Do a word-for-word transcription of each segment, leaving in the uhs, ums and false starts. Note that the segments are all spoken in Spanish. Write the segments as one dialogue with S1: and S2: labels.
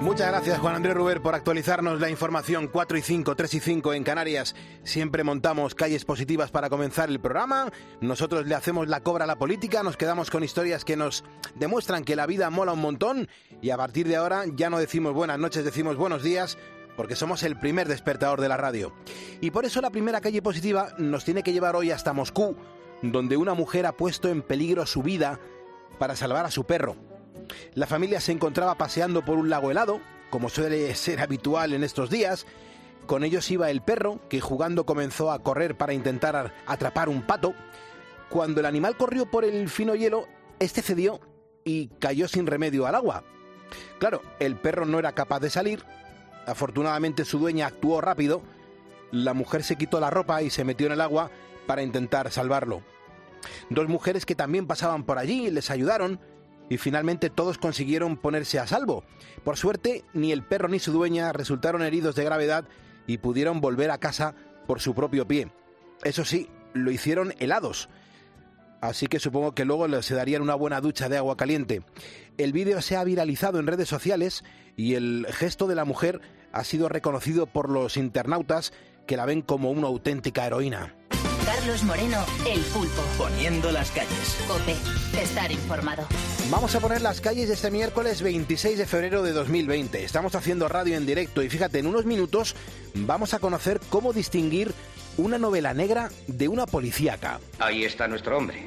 S1: Muchas gracias, Juan Andrés Ruber, por actualizarnos la información. Cuatro y cinco, tres y cinco en Canarias. Siempre montamos calles positivas para comenzar el programa. Nosotros le hacemos la cobra a la política, nos quedamos con historias que nos demuestran que la vida mola un montón y a partir de ahora ya no decimos buenas noches, decimos buenos días, porque somos el primer despertador de la radio. Y por eso la primera calle positiva nos tiene que llevar hoy hasta Moscú, donde una mujer ha puesto en peligro su vida para salvar a su perro. La familia se encontraba paseando por un lago helado, como suele ser habitual en estos días. Con ellos iba el perro, que jugando comenzó a correr para intentar atrapar un pato. Cuando el animal corrió por el fino hielo, este cedió y cayó sin remedio al agua. Claro, el perro no era capaz de salir. Afortunadamente su dueña actuó rápido. La mujer se quitó la ropa y se metió en el agua para intentar salvarlo. Dos mujeres que también pasaban por allí les ayudaron y finalmente todos consiguieron ponerse a salvo. Por suerte, ni el perro ni su dueña resultaron heridos de gravedad y pudieron volver a casa por su propio pie. Eso sí, lo hicieron helados, así que supongo que luego se darían una buena ducha de agua caliente. El vídeo se ha viralizado en redes sociales y el gesto de la mujer ha sido reconocido por los internautas, que la ven como una auténtica heroína.
S2: Carlos Moreno, El Pulpo.
S3: Poniendo las calles.
S2: COPE. Estar informado.
S1: Vamos a poner las calles este miércoles veintiséis de febrero de dos mil veinte. Estamos haciendo radio en directo y fíjate, en unos minutos vamos a conocer cómo distinguir una novela negra de una policíaca.
S4: Ahí está nuestro hombre.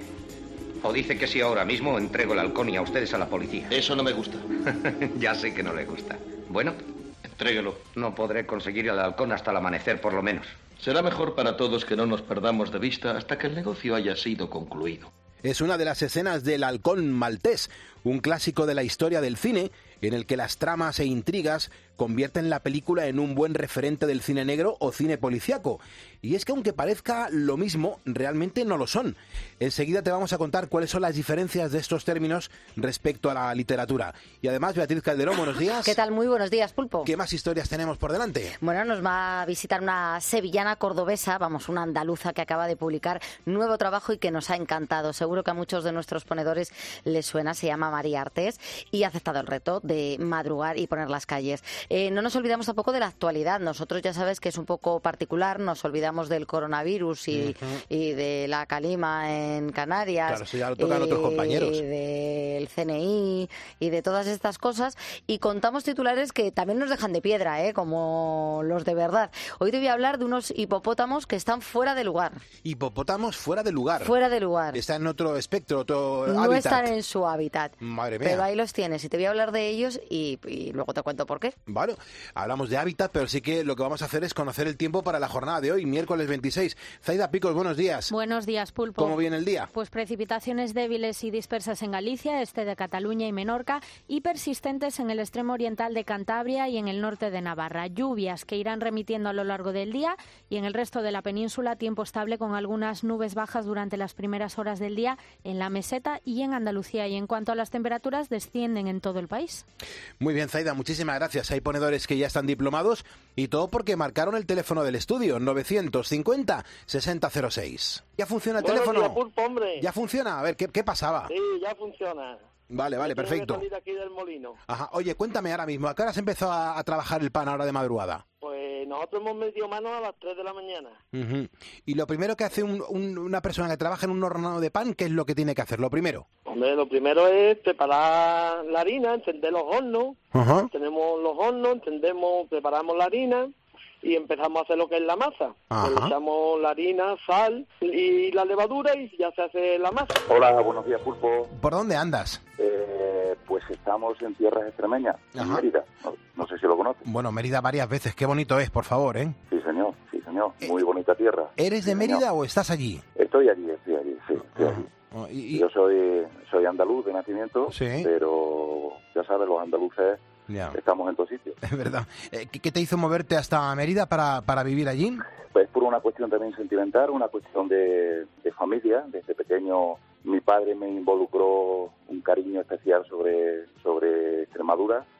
S4: O dice que si ahora mismo entrego el halcón y a ustedes a la policía.
S5: Eso no me gusta.
S4: Ya sé que no le gusta. Bueno,
S5: entréguelo.
S4: No podré conseguir el halcón hasta el amanecer, por lo menos.
S5: Será mejor para todos que no nos perdamos de vista hasta que el negocio haya sido concluido.
S1: Es una de las escenas del Halcón Maltés, un clásico de la historia del cine, en el que las tramas e intrigas convierten la película en un buen referente del cine negro o cine policíaco. Y es que aunque parezca lo mismo, realmente no lo son. Enseguida te vamos a contar cuáles son las diferencias de estos términos respecto a la literatura. Y además, Beatriz Calderón, buenos días.
S6: ¿Qué tal? Muy buenos días, Pulpo.
S1: ¿Qué más historias tenemos por delante?
S6: Bueno, nos va a visitar una sevillana cordobesa, vamos, una andaluza que acaba de publicar nuevo trabajo y que nos ha encantado. Seguro que a muchos de nuestros ponedores les suena, se llama María Artés y ha aceptado el reto de madrugar y poner las calles. Eh, no nos olvidamos tampoco de la actualidad. Nosotros ya sabes que es un poco particular, nos olvidamos del coronavirus y, uh-huh. y de la calima en Canarias.
S1: Claro, eso ya lo tocan y, otros compañeros.
S6: Y del C N I y de todas estas cosas. Y contamos titulares que también nos dejan de piedra, ¿eh? Como los de verdad. Hoy te voy a hablar de unos hipopótamos que están fuera de lugar.
S1: Hipopótamos fuera de lugar.
S6: Fuera de lugar.
S1: Están en otro espectro, otro
S6: no
S1: hábitat.
S6: No están en su hábitat.
S1: Madre mía.
S6: Pero ahí los tienes y te voy a hablar de ellos y, y luego te cuento por qué.
S1: Vale, hablamos de hábitat, pero sí que lo que vamos a hacer es conocer el tiempo para la jornada de hoy, miércoles veintiséis. Zaida Picos, buenos días.
S7: Buenos días, Pulpo.
S1: ¿Cómo viene el día?
S7: Pues precipitaciones débiles y dispersas en Galicia, este de Cataluña y Menorca, y persistentes en el extremo oriental de Cantabria y en el norte de Navarra. Lluvias que irán remitiendo a lo largo del día y en el resto de la península tiempo estable con algunas nubes bajas durante las primeras horas del día en la meseta y en Andalucía. Y en cuanto a las temperaturas, descienden en todo el país.
S1: Muy bien, Zaida, muchísimas gracias. Hay ponedores que ya están diplomados y todo porque marcaron el teléfono del estudio, novecientos cincuenta, sesenta cero seis. ¿Ya funciona el
S8: Buenos
S1: teléfono?
S8: días, Pulpo, hombre.
S1: ¿Ya funciona? A ver, ¿qué, qué pasaba?
S8: Sí, ya funciona.
S1: Vale, vale,
S8: Yo tengo
S1: perfecto.
S8: que salir aquí del molino.
S1: Ajá. Oye, cuéntame ahora mismo, ¿a qué hora se empezó a, a trabajar el pan ahora de madrugada?
S8: Pues nosotros hemos metido mano a las tres de la mañana.
S1: Uh-huh. Y lo primero que hace un, un, una persona que trabaja en un horno de pan, ¿qué es lo que tiene que hacer? Lo primero.
S8: Hombre, lo primero es preparar la harina, encender los hornos.
S1: Uh-huh.
S8: Tenemos los hornos, encendemos, preparamos la harina y empezamos a hacer lo que es la masa.
S1: Ajá.
S8: Le echamos la harina, sal y la levadura y ya se hace la masa.
S9: Hola, buenos días, Pulpo.
S1: ¿Por dónde andas?
S9: Eh, pues estamos en tierras extremeñas, en
S1: Ajá.
S9: Mérida. No, no sé si lo conoces.
S1: Bueno, Mérida varias veces. Qué bonito es, por favor, ¿eh?
S9: Sí, señor, sí, señor.
S1: Eh,
S9: Muy bonita tierra.
S1: ¿Eres
S9: sí,
S1: de Mérida
S9: señor.
S1: o estás allí?
S9: Estoy allí, estoy allí, sí, estoy
S1: Ah.
S9: allí.
S1: Oh, y, y...
S9: Yo soy soy andaluz de nacimiento,
S1: Sí.
S9: pero ya sabes, los andaluces
S1: Ya.
S9: estamos en todos sitios.
S1: Es verdad. Eh, ¿Qué, qué te hizo moverte hasta Mérida para, para vivir allí?
S9: Pues por una cuestión también sentimental, una cuestión de, de familia. Desde pequeño mi padre me involucró un cariño especial sobre, sobre Extremadura,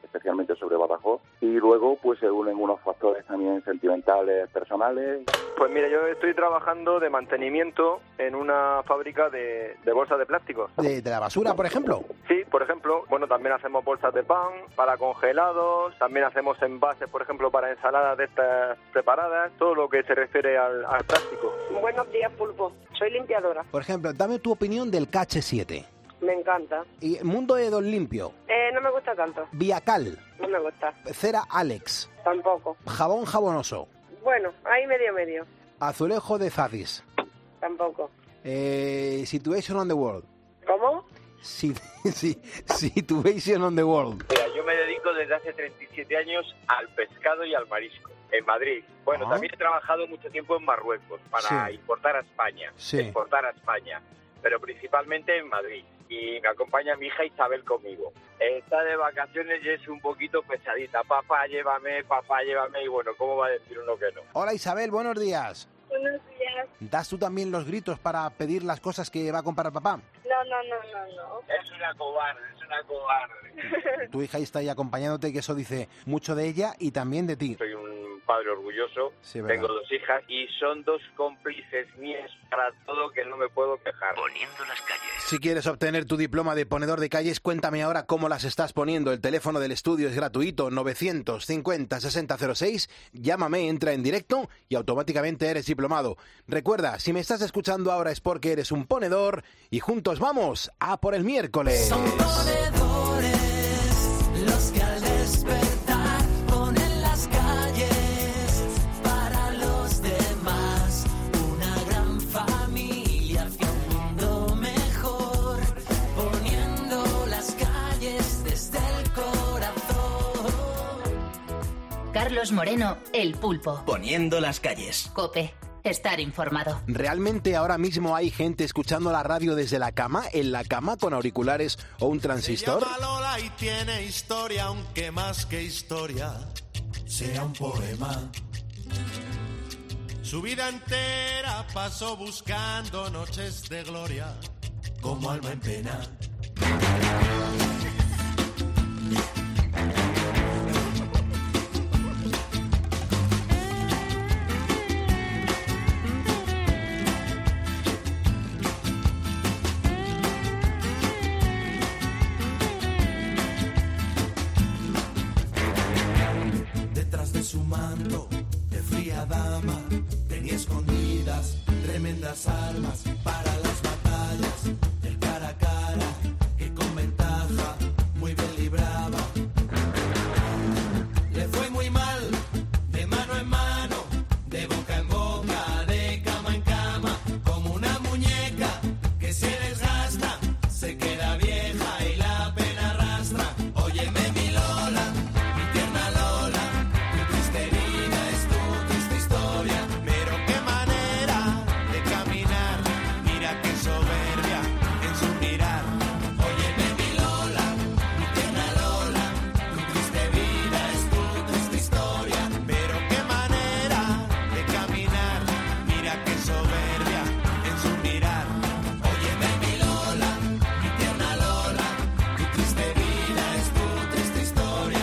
S9: especialmente sobre Badajoz. Y luego pues se unen unos factores también sentimentales, personales.
S3: Pues mira, yo estoy trabajando de mantenimiento en una fábrica de, de bolsas de plástico.
S1: ¿De, de la basura, por ejemplo?
S3: Sí, por ejemplo. Bueno, también hacemos bolsas de pan para congelados, también hacemos envases, por ejemplo, para ensaladas de estas preparadas, todo lo que se refiere al, al plástico.
S10: Buenos días, Pulpo. Soy limpiadora.
S1: Por ejemplo, dame tu opinión del K H siete.
S10: Me encanta.
S1: ¿Y Mundo de Don Limpio?
S10: Eh, no me gusta tanto.
S1: Viacal.
S10: No me gusta.
S1: Cera Alex.
S10: Tampoco.
S1: Jabón jabonoso.
S10: Bueno, ahí medio medio.
S1: Azulejo de Zadis.
S10: Tampoco.
S1: Eh, Situation on the World.
S10: ¿Cómo?
S1: Sí, sí, Situation on the World.
S11: Mira, yo me dedico desde hace treinta y siete años al pescado y al marisco, en Madrid. Bueno,
S1: ¿Ah?
S11: También he trabajado mucho tiempo en Marruecos para
S1: Sí.
S11: importar a España,
S1: Sí.
S11: exportar a España, pero principalmente en Madrid. Y me acompaña mi hija Isabel conmigo. Está de vacaciones y es un poquito pesadita. Papá, llévame, papá, llévame. Y bueno, ¿cómo va a decir uno que no?
S1: Hola Isabel, buenos días.
S10: Buenos días.
S1: ¿Das tú también los gritos para pedir las cosas que va a comprar papá?
S10: No, no, no, no, no.
S11: Es una cobarde, es una cobarde.
S1: Tu hija está ahí acompañándote, que eso dice mucho de ella y también de ti.
S11: Soy un padre orgulloso,
S1: Sí, ¿verdad?
S11: tengo dos hijas y son dos cómplices mías para todo que no me puedo quejar.
S4: Poniendo las calles.
S1: Si quieres obtener tu diploma de ponedor de calles, cuéntame ahora cómo las estás poniendo. El teléfono del estudio es gratuito, novecientos cincuenta sesenta cero seis. Llámame, entra en directo y automáticamente eres diplomado. Recuerda, si me estás escuchando ahora es porque eres un ponedor y juntos vamos a por el miércoles.
S12: Son ponedores los que al despertar ponen las calles para los demás. Una gran familia hacia un mundo mejor, poniendo las calles desde el corazón.
S2: Carlos Moreno, El Pulpo.
S12: Poniendo las calles.
S2: COPE. Estar informado.
S1: ¿Realmente ahora mismo hay gente escuchando la radio desde la cama, en la cama con auriculares o un transistor?
S13: Se llama Lola y tiene historia, aunque más que historia sea un poema. Su vida entera pasó buscando noches de gloria, como alma en pena. Detrás de su manto de fría dama tenía escondidas tremendas armas para las batallas del cara a cara, que con ventaja muy bien libraba. Le fue muy mal de mano en mano, de boca en boca, de cama en cama, como una muñeca que se desgasta, se queda vieja y la pena arrastra. Óyeme mi Lola, mi tierna Lola, tu triste vida es tu triste historia, pero qué manera de caminar, mira qué soberbia en su mirar. Óyeme mi Lola, mi tierna Lola, tu triste vida es tu triste historia, pero qué manera de caminar, mira qué soberbia en su mirar. Óyeme mi Lola, mi tierna Lola, tu triste vida es tu triste historia.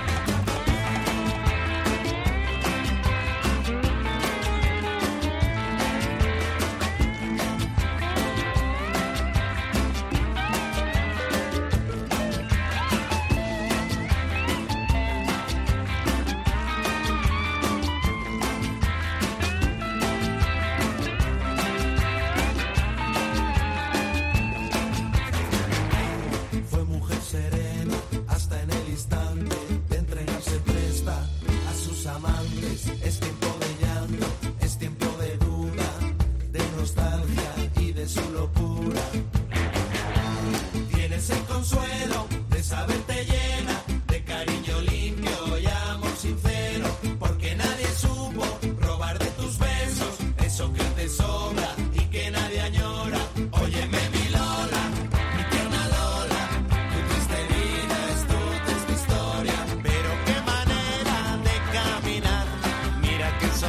S13: Fue mujer serena hasta en el instante de entregarse presta a sus amantes. Es tiempo de llanto, es tiempo de duda, de nostalgia y de su locura. Tienes el consuelo de saberte llena de cariño limpio y amor sincero, porque nadie supo robar de tus besos eso que te sobra y que nadie añora. Óyeme mi Lola, mi tierna Lola, tu triste vida es tu triste historia, pero qué manera de caminar, mira qué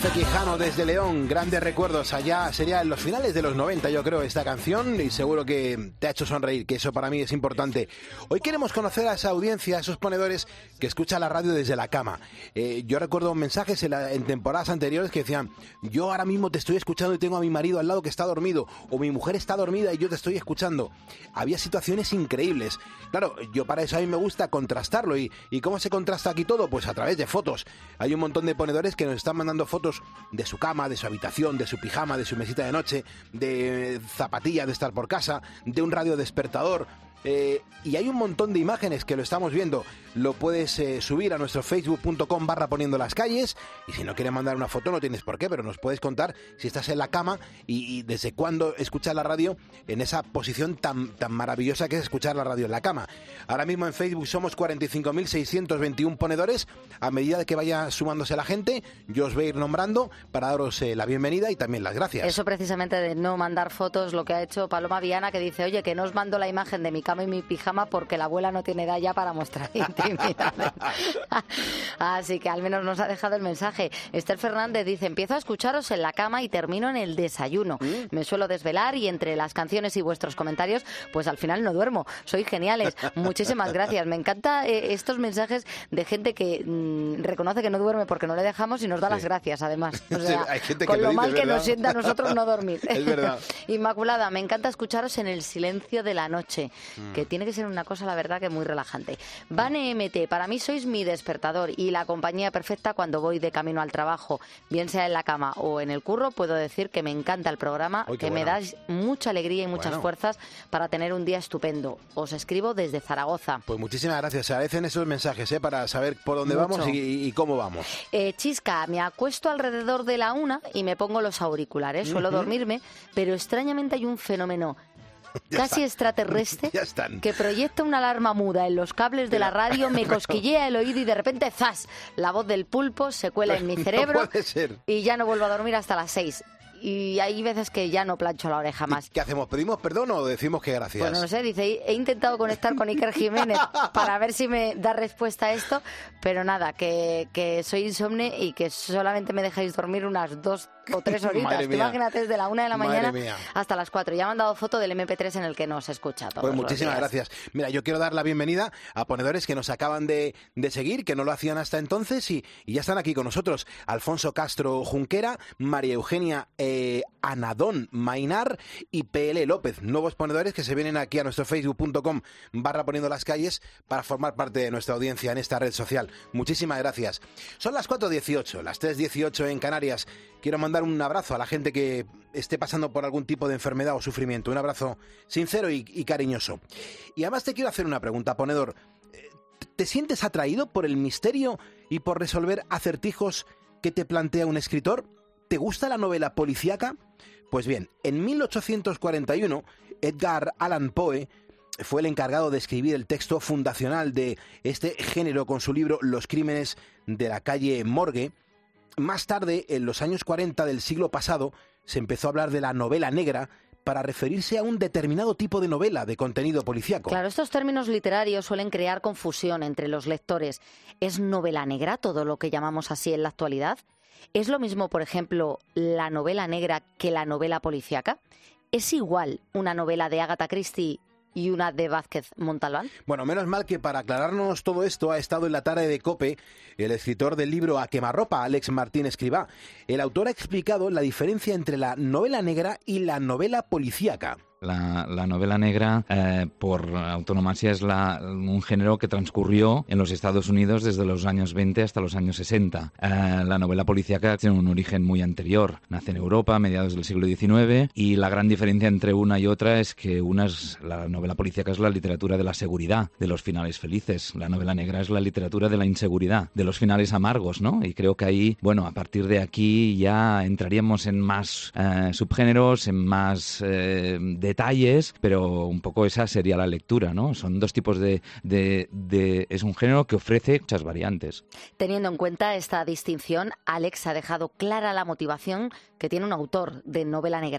S1: José Quijano desde León, grandes recuerdos. Allá sería en los finales de los noventa, yo creo, esta canción, y seguro que te ha hecho sonreír, que eso para mí es importante. Hoy queremos conocer a esa audiencia, a esos ponedores que escuchan la radio desde la cama. Eh, yo recuerdo mensajes en, la, en temporadas anteriores que decían: yo ahora mismo te estoy escuchando y tengo a mi marido al lado que está dormido, o mi mujer está dormida y yo te estoy escuchando. Había situaciones increíbles. Claro, yo para eso a mí me gusta contrastarlo. ¿Y, y cómo se contrasta aquí todo? Pues a través de fotos. Hay un montón de ponedores que nos están mandando fotos de su cama, de su habitación, de su pijama, de su mesita de noche, de zapatillas de estar por casa, de un radio despertador. Eh, y hay un montón de imágenes que lo estamos viendo. Lo puedes eh, subir a nuestro facebook punto com barra poniendo las calles, y si no quieres mandar una foto no tienes por qué, pero nos puedes contar si estás en la cama y, y desde cuándo escuchas la radio en esa posición tan, tan maravillosa que es escuchar la radio en la cama. Ahora mismo en Facebook somos cuarenta y cinco mil seiscientos veintiuno ponedores. A medida de que vaya sumándose la gente, yo os voy a ir nombrando para daros eh, la bienvenida y también las gracias.
S6: Eso precisamente de no mandar fotos, lo que ha hecho Paloma Viana, que dice: oye, que no os mando la imagen de mi cama y mi pijama porque la abuela no tiene edad ya para mostrar intimidades. Así que al menos nos ha dejado el mensaje. Esther Fernández dice: empiezo a escucharos en la cama y termino en el desayuno. Mm. Me suelo desvelar y entre las canciones y vuestros comentarios, pues al final no duermo. Sois geniales. Muchísimas gracias. Me encanta eh, estos mensajes de gente que mmm, reconoce que no duerme porque no le dejamos y nos da sí. las gracias, además. O sea, sí, hay gente con que lo, lo mal dice, que ¿verdad? Nos sienta a nosotros no dormir.
S1: Es verdad.
S6: Inmaculada, me encanta escucharos en el silencio de la noche, mm. que tiene que ser una cosa, la verdad, que muy relajante. Vane M T, para mí sois mi despertador y la compañía perfecta cuando voy de camino al trabajo, bien sea en la cama o en el curro. Puedo decir que me encanta el programa, Uy, que bueno. me dais mucha alegría y muchas bueno. fuerzas para tener un día estupendo. Os escribo desde Zaragoza.
S1: Pues muchísimas gracias. Se agradecen esos mensajes ¿eh? para saber por dónde Mucho. vamos y, y cómo vamos.
S6: Eh, Chisca, me acuesto alrededor de la una y me pongo los auriculares. Suelo uh-huh. dormirme, pero extrañamente hay un fenómeno Ya casi está. extraterrestre
S1: ya están.
S6: que proyecta una alarma muda en los cables de la radio, me cosquillea el oído y de repente ¡zas! La voz del pulpo se cuela en mi cerebro
S1: no puede ser.
S6: Y ya no vuelvo a dormir hasta las seis. Y hay veces que ya no plancho la oreja más.
S1: ¿Qué hacemos? ¿Pedimos perdón o decimos que gracias?
S6: Pues no sé, dice, he intentado conectar con Iker Jiménez para ver si me da respuesta a esto, pero nada, que, que soy insomne y que solamente me dejáis dormir unas dos o tres horitas. Imagínate, desde la una de la mañana hasta las cuatro. Ya me han dado foto del eme pe tres en el que nos escucha todos
S1: Pues muchísimas
S6: los
S1: gracias. Mira, yo quiero dar la bienvenida a ponedores que nos acaban de, de seguir, que no lo hacían hasta entonces y, y ya están aquí con nosotros. Alfonso Castro Junquera, María Eugenia eh, Anadón Mainar y P L López, nuevos ponedores que se vienen aquí a nuestro facebook punto com barra poniendo las calles para formar parte de nuestra audiencia en esta red social. Muchísimas gracias. Son las cuatro dieciocho, las tres dieciocho en Canarias. Quiero mandar un abrazo a la gente que esté pasando por algún tipo de enfermedad o sufrimiento. Un abrazo sincero y, y cariñoso. Y además te quiero hacer una pregunta, ponedor. ¿Te sientes atraído por el misterio y por resolver acertijos que te plantea un escritor? ¿Te gusta la novela policíaca? Pues bien, en mil ochocientos cuarenta y uno, Edgar Allan Poe fue el encargado de escribir el texto fundacional de este género con su libro Los crímenes de la calle Morgue. Más tarde, en los años cuarenta del siglo pasado, se empezó a hablar de la novela negra para referirse a un determinado tipo de novela de contenido policíaco.
S6: Claro, estos términos literarios suelen crear confusión entre los lectores. ¿Es novela negra todo lo que llamamos así en la actualidad? ¿Es lo mismo, por ejemplo, la novela negra que la novela policíaca? ¿Es igual una novela de Agatha Christie y una de Vázquez Montalbán?
S1: Bueno, menos mal que para aclararnos todo esto ha estado en la tarde de COPE el escritor del libro A quemarropa, Alex Martín Escribá. El autor ha explicado la diferencia entre la novela negra y la novela policíaca.
S14: La, la novela negra, eh, por autonomasia, es la, un género que transcurrió en los Estados Unidos desde los años veinte hasta los años sesenta. Eh, la novela policíaca tiene un origen muy anterior. Nace en Europa a mediados del siglo diecinueve y la gran diferencia entre una y otra es que una es, la novela policíaca es la literatura de la seguridad, de los finales felices. La novela negra es la literatura de la inseguridad, de los finales amargos, ¿no? Y creo que ahí, bueno, a partir de aquí ya entraríamos en más eh, subgéneros, en más eh, detalles, pero un poco esa sería la lectura, ¿no? Son dos tipos de, de, de... Es un género que ofrece muchas variantes.
S6: Teniendo en cuenta esta distinción, Alex ha dejado clara la motivación que tiene un autor de novela negra.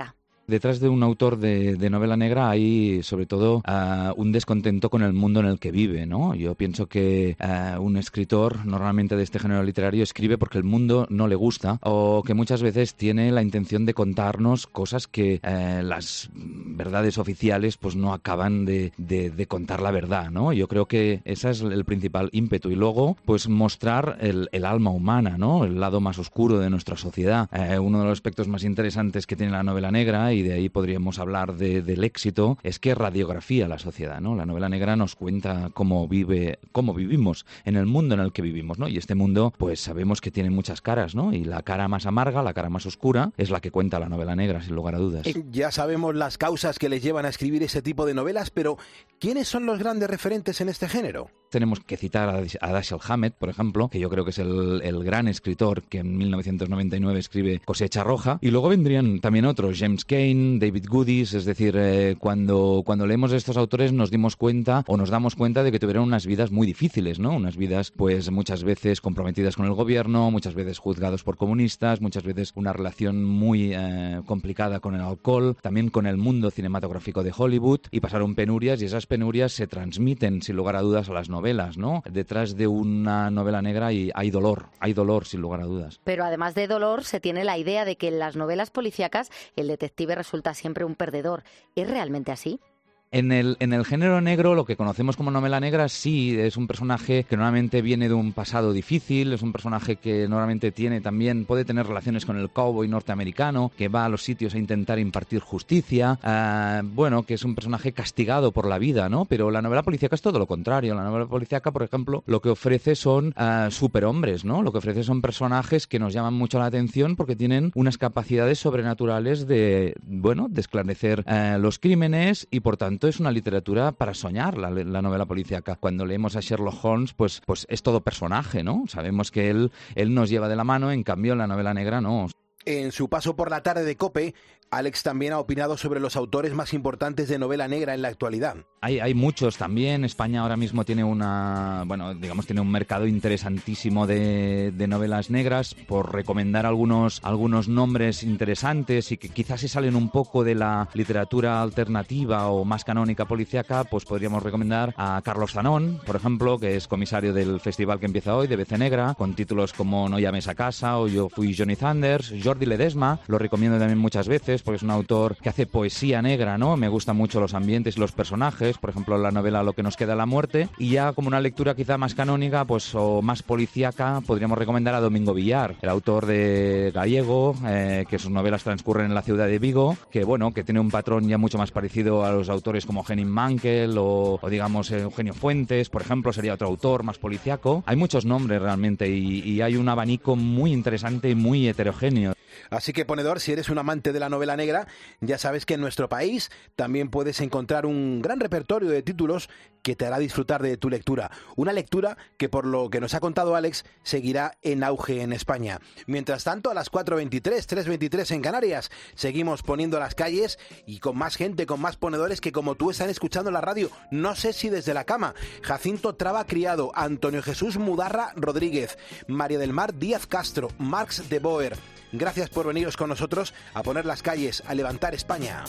S14: Detrás de un autor de, de novela negra hay, sobre todo, uh, un descontento con el mundo en el que vive, ¿no? Yo pienso que uh, un escritor, normalmente de este género literario, escribe porque el mundo no le gusta o que muchas veces tiene la intención de contarnos cosas que uh, las verdades oficiales pues no acaban de, de, de contar la verdad, ¿no? Yo creo que ese es el principal ímpetu. Y luego, pues mostrar el, el alma humana, ¿no? El lado más oscuro de nuestra sociedad. Uh, uno de los aspectos más interesantes que tiene la novela negra, y de ahí podríamos hablar de, del éxito, es que radiografía la sociedad, ¿no? La novela negra nos cuenta cómo vive, cómo vivimos en el mundo en el que vivimos, ¿no? Y este mundo, pues sabemos que tiene muchas caras, ¿no? Y la cara más amarga, la cara más oscura, es la que cuenta la novela negra, sin lugar a dudas.
S1: Ya sabemos las causas que les llevan a escribir ese tipo de novelas, pero ¿quiénes son los grandes referentes en este género?
S14: Tenemos que citar a Dashiell Hammett, por ejemplo, que yo creo que es el, el gran escritor que en mil novecientos noventa y nueve escribe Cosecha Roja. Y luego vendrían también otros, James Cain, David Goodies. Es decir, eh, cuando, cuando leemos a estos autores nos dimos cuenta o nos damos cuenta de que tuvieron unas vidas muy difíciles, ¿no? Unas vidas, pues muchas veces comprometidas con el gobierno, muchas veces juzgados por comunistas, muchas veces una relación muy eh, complicada con el alcohol, también con el mundo cinematográfico de Hollywood, y pasaron penurias, y esas penurias se transmiten sin lugar a dudas a las novelas, ¿no? Detrás de una novela negra hay, hay dolor, hay dolor sin lugar a dudas.
S6: Pero además de dolor se tiene la idea de que en las novelas policíacas el detective resulta siempre un perdedor. ¿Es realmente así?
S14: En el, en el género negro, lo que conocemos como novela negra, sí, es un personaje que normalmente viene de un pasado difícil, es un personaje que normalmente tiene también, puede tener relaciones con el cowboy norteamericano, que va a los sitios a intentar impartir justicia, uh, bueno, que es un personaje castigado por la vida, ¿no? Pero la novela policíaca es todo lo contrario. La novela policíaca, por ejemplo, lo que ofrece son uh, superhombres, ¿no? Lo que ofrece son personajes que nos llaman mucho la atención porque tienen unas capacidades sobrenaturales de, bueno, de esclarecer uh, los crímenes, y por tanto es una literatura para soñar, la, la novela policíaca. Cuando leemos a Sherlock Holmes, pues, pues es todo personaje, ¿no? Sabemos que él, él nos lleva de la mano, en cambio en la novela negra no.
S1: En su paso por la tarde de COPE, Alex también ha opinado sobre los autores más importantes de novela negra en la actualidad.
S14: Hay, hay muchos también. España ahora mismo tiene una, bueno, digamos, tiene un mercado interesantísimo de, de novelas negras. Por recomendar algunos, algunos nombres interesantes y que quizás se salen un poco de la literatura alternativa o más canónica policíaca, pues podríamos recomendar a Carlos Zanón, por ejemplo, que es comisario del festival que empieza hoy, de Bece Negra, con títulos como No llames a casa o Yo fui Johnny Thunders. Jordi Ledesma, lo recomiendo también muchas veces porque es un autor que hace poesía negra, ¿no? Me gustan mucho los ambientes y los personajes, por ejemplo, la novela Lo que nos queda la muerte. Y ya como una lectura quizá más canónica, pues o más policíaca, podríamos recomendar a Domingo Villar, el autor de Gallego, eh, que sus novelas transcurren en la ciudad de Vigo, que bueno, que tiene un patrón ya mucho más parecido a los autores como Henning Mankell o, o digamos Eugenio Fuentes, por ejemplo, sería otro autor más policíaco. Hay muchos nombres realmente y, y hay un abanico muy interesante y muy heterogéneo.
S1: Así que, ponedor, si eres un amante de la novela negra, ya sabes que en nuestro país también puedes encontrar un gran repertorio de títulos que te hará disfrutar de tu lectura. Una lectura que, por lo que nos ha contado Alex, seguirá en auge en España. Mientras tanto, a las cuatro veintitrés, tres veintitrés en Canarias, seguimos poniendo las calles y con más gente, con más ponedores que como tú están escuchando la radio. No sé si desde la cama. Jacinto Traba Criado, Antonio Jesús Mudarra Rodríguez, María del Mar Díaz Castro, Marx de Boer. Gracias por veniros con nosotros a poner las calles, a levantar España.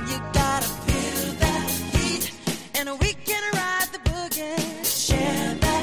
S12: And we can ride the boogie, share that.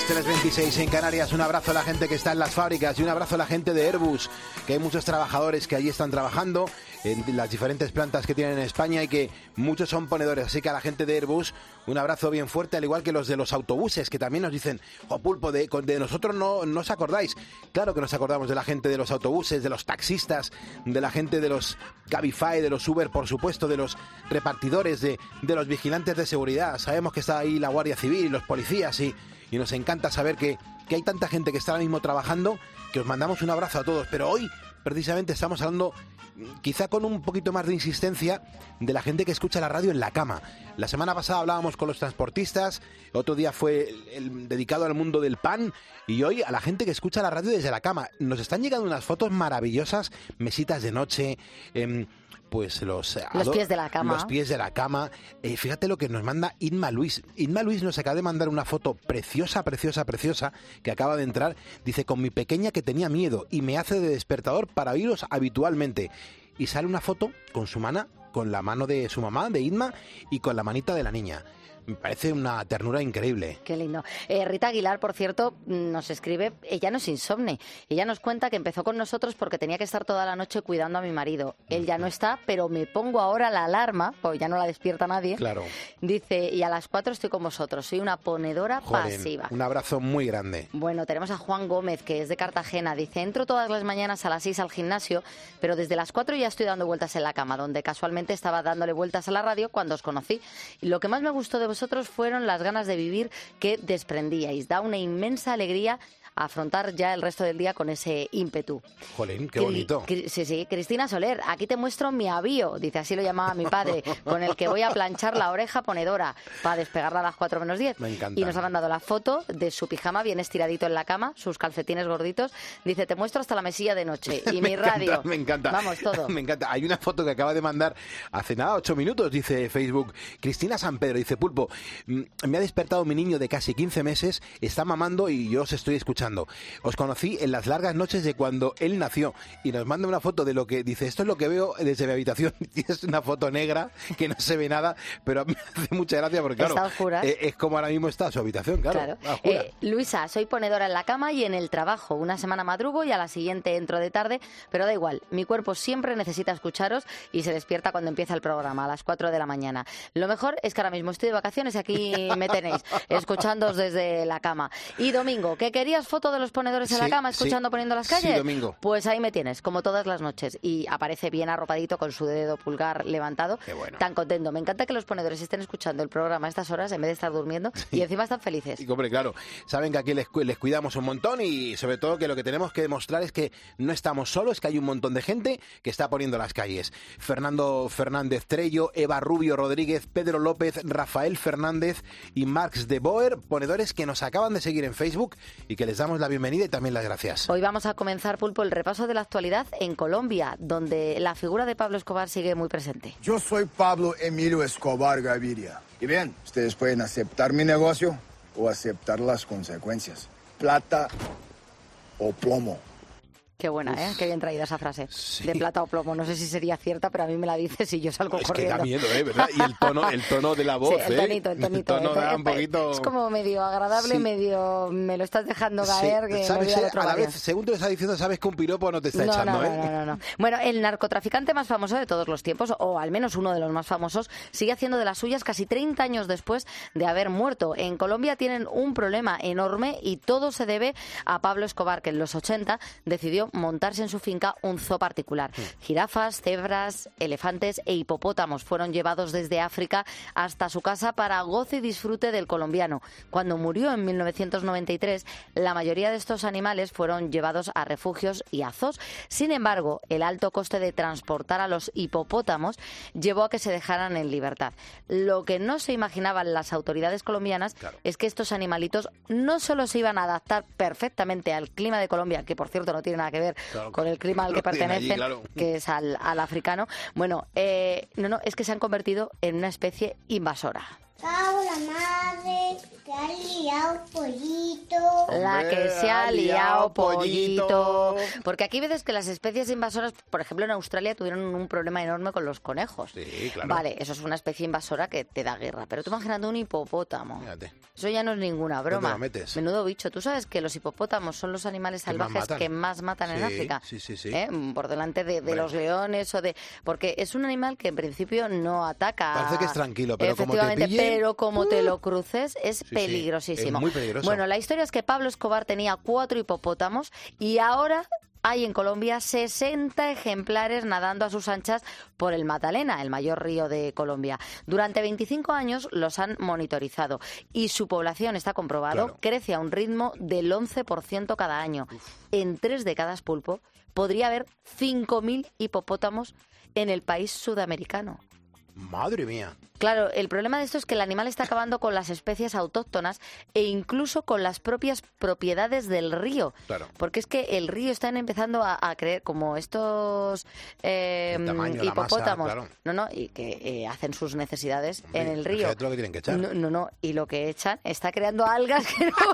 S1: las tres veintiséis en Canarias. Un abrazo a la gente que está en las fábricas y un abrazo a la gente de Airbus, que hay muchos trabajadores que allí están trabajando en las diferentes plantas que tienen en España y que muchos son ponedores. Así que a la gente de Airbus, un abrazo bien fuerte, al igual que los de los autobuses, que también nos dicen, oh, Pulpo, de, de nosotros no, no os acordáis. Claro que nos acordamos de la gente de los autobuses, de los taxistas, de la gente de los Cabify, de los Uber, por supuesto, de los repartidores, de, de los vigilantes de seguridad. Sabemos que está ahí la Guardia Civil, los policías y, y nos encanta saber que, que hay tanta gente que está ahora mismo trabajando, que os mandamos un abrazo a todos. Pero hoy, precisamente, estamos hablando, quizá con un poquito más de insistencia, de la gente que escucha la radio en la cama. La semana pasada hablábamos con los transportistas, otro día fue el, el dedicado al mundo del pan, y hoy a la gente que escucha la radio desde la cama. Nos están llegando unas fotos maravillosas, mesitas de noche, eh, pues los...
S6: Los pies de la cama.
S1: Los pies de la cama. Eh, fíjate lo que nos manda Inma Luis. Inma Luis nos acaba de mandar una foto preciosa, preciosa, preciosa, que acaba de entrar. Dice, con mi pequeña que tenía miedo y me hace de despertador para oíros habitualmente. Y sale una foto con su mano, con la mano de su mamá, de Inma, y con la manita de la niña. Me parece una ternura increíble.
S6: Qué lindo. Eh, Rita Aguilar, por cierto, nos escribe, ella no es insomne. Ella nos cuenta que empezó con nosotros porque tenía que estar toda la noche cuidando a mi marido. Él ya no está, pero me pongo ahora la alarma, pues ya no la despierta nadie.
S1: Claro.
S6: Dice, y a las cuatro estoy con vosotros. Soy una ponedora
S1: Joder,
S6: pasiva.
S1: Un abrazo muy grande.
S6: Bueno, tenemos a Juan Gómez, que es de Cartagena. Dice, entro todas las mañanas a las seis al gimnasio, pero desde las cuatro ya estoy dando vueltas en la cama, donde casualmente estaba dándole vueltas a la radio cuando os conocí. Y lo que más me gustó de vosotros fueron las ganas de vivir que desprendíais. Da una inmensa alegría afrontar ya el resto del día con ese ímpetu.
S1: Jolín, qué bonito.
S6: Cri- sí, sí. Cristina Soler, aquí te muestro mi avío, dice, así lo llamaba mi padre, con el que voy a planchar la oreja ponedora para despegarla a las cuatro menos diez.
S1: Me encanta.
S6: Y nos ha mandado la foto de su pijama bien estiradito en la cama, sus calcetines gorditos. Dice, te muestro hasta la mesilla de noche y mi radio.
S1: Me encanta.
S6: Vamos, todo.
S1: Me encanta. Hay una foto que acaba de mandar hace nada, ocho minutos, dice Facebook. Cristina San Pedro, dice, Pulpo, me ha despertado mi niño de casi quince meses, está mamando y yo os estoy escuchando. Os conocí en las largas noches de cuando él nació y nos manda una foto de lo que dice, esto es lo que veo desde mi habitación. Y es una foto negra que no se ve nada, pero me hace mucha gracia porque, claro,
S6: está a oscuras.
S1: eh, es como ahora mismo está su habitación, claro.
S6: Claro.
S1: A oscuras.
S6: Eh, Luisa, soy ponedora en la cama y en el trabajo. Una semana madrugo y a la siguiente entro de tarde, pero da igual. Mi cuerpo siempre necesita escucharos y se despierta cuando empieza el programa, a las cuatro de la mañana. Lo mejor es que ahora mismo estoy de vacaciones y aquí me tenéis, escuchándoos desde la cama. Y Domingo, ¿qué querías foto de los ponedores en
S1: Sí,
S6: la cama escuchando
S1: sí.
S6: Poniendo las calles?
S1: Sí, Domingo.
S6: Pues ahí me tienes, como todas las noches. Y aparece bien arropadito con su dedo pulgar levantado.
S1: Qué bueno.
S6: Tan contento. Me encanta que los ponedores estén escuchando el programa a estas horas en vez de estar durmiendo y encima están felices.
S1: Y, hombre, claro, saben que aquí les, cu- les cuidamos un montón y sobre todo que lo que tenemos que demostrar es que no estamos solos, que hay un montón de gente que está poniendo las calles. Fernando Fernández Trello, Eva Rubio Rodríguez, Pedro López, Rafael Fernández y Marx de Boer, ponedores que nos acaban de seguir en Facebook y que les damos la bienvenida y también las gracias.
S6: Hoy vamos a comenzar, Pulpo, el repaso de la actualidad en Colombia, donde la figura de Pablo Escobar sigue muy presente.
S15: Yo soy Pablo Emilio Escobar Gaviria. Y bien, ustedes pueden aceptar mi negocio o aceptar las consecuencias. Plata o plomo.
S6: Qué buena, ¿eh? Qué bien traída esa frase. De plata o plomo. No sé si sería cierta, pero a mí me la dices y yo salgo
S1: Es que
S6: corriendo.
S1: da miedo, ¿eh? ¿Verdad? Y el tono, el tono de la voz,
S6: Sí, el tonito,
S1: ¿eh?
S6: el tonito.
S1: El tono
S6: el-
S1: da
S6: el-
S1: un poquito...
S6: Es como medio agradable,
S1: Sí.
S6: medio... Me lo estás dejando caer,
S1: Sí,
S6: que me
S1: sabes,
S6: voy al
S1: eh,
S6: otro
S1: a la
S6: barrio.
S1: vez, según te lo está diciendo, sabes que un piropo no te está
S6: No,
S1: echando,
S6: no,
S1: ¿eh?
S6: no, no, no. Bueno, el narcotraficante más famoso de todos los tiempos, o al menos uno de los más famosos, sigue haciendo de las suyas casi treinta años después de haber muerto. En Colombia tienen un problema enorme y todo se debe a Pablo Escobar, que en los ochenta decidió montarse en su finca un zoo particular. Jirafas, cebras, elefantes e hipopótamos fueron llevados desde África hasta su casa para goce y disfrute del colombiano. Cuando murió en mil novecientos noventa y tres, la mayoría de estos animales fueron llevados a refugios y a zoos. Sin embargo, el alto coste de transportar a los hipopótamos llevó a que se dejaran en libertad. Lo que no se imaginaban las autoridades colombianas
S1: Claro.
S6: es que estos animalitos no solo se iban a adaptar perfectamente al clima de Colombia, que por cierto no tiene nada que ver
S1: Claro.
S6: con el clima al que
S1: Lo tiene allí,
S6: pertenecen,
S1: claro.
S6: que es al, al africano. Bueno, eh, no, no, es que se han convertido en una especie invasora.
S16: Chao, la madre, que ha liado pollito.
S6: La que se ha liado, pollito. Porque aquí hay veces que las especies invasoras, por ejemplo en Australia, tuvieron un problema enorme con los conejos.
S1: Sí, claro.
S6: Vale, eso es una especie invasora que te da guerra. Pero tú imagínate un hipopótamo.
S1: Fíjate.
S6: Eso ya no es ninguna
S1: ¿Dónde
S6: broma.
S1: lo metes?
S6: Menudo bicho. Tú sabes que los hipopótamos son los animales
S1: Que más
S6: salvajes
S1: matan.
S6: que más matan en
S1: Sí,
S6: África.
S1: sí, sí, sí.
S6: ¿Eh? Por delante de, de
S1: Hombre.
S6: los leones o de... Porque es un animal que en principio no ataca.
S1: Parece que es tranquilo, pero como te
S6: Efectivamente,
S1: pille...
S6: pero como te lo cruces es
S1: Sí, sí,
S6: peligrosísimo.
S1: es muy peligroso.
S6: Bueno, la historia es que Pablo Escobar tenía cuatro hipopótamos y ahora hay en Colombia sesenta ejemplares nadando a sus anchas por el Magdalena, el mayor río de Colombia. Durante veinticinco años los han monitorizado y su población, está comprobado,
S1: Claro.
S6: crece a un ritmo del once por ciento cada año. En tres décadas, Pulpo, podría haber cinco mil hipopótamos en el país sudamericano.
S1: Madre mía.
S6: Claro, el problema de esto es que el animal está acabando con las especies autóctonas e incluso con las propias propiedades del río.
S1: Claro.
S6: Porque es que el río están empezando a, a creer como estos eh,
S1: El tamaño, la masa,
S6: hipopótamos,
S1: claro.
S6: no, no, y que eh, hacen sus necesidades
S1: Hombre,
S6: en el río.
S1: fíjate lo que tienen que echar.
S6: No, no, no, y lo que echan está creando algas que no...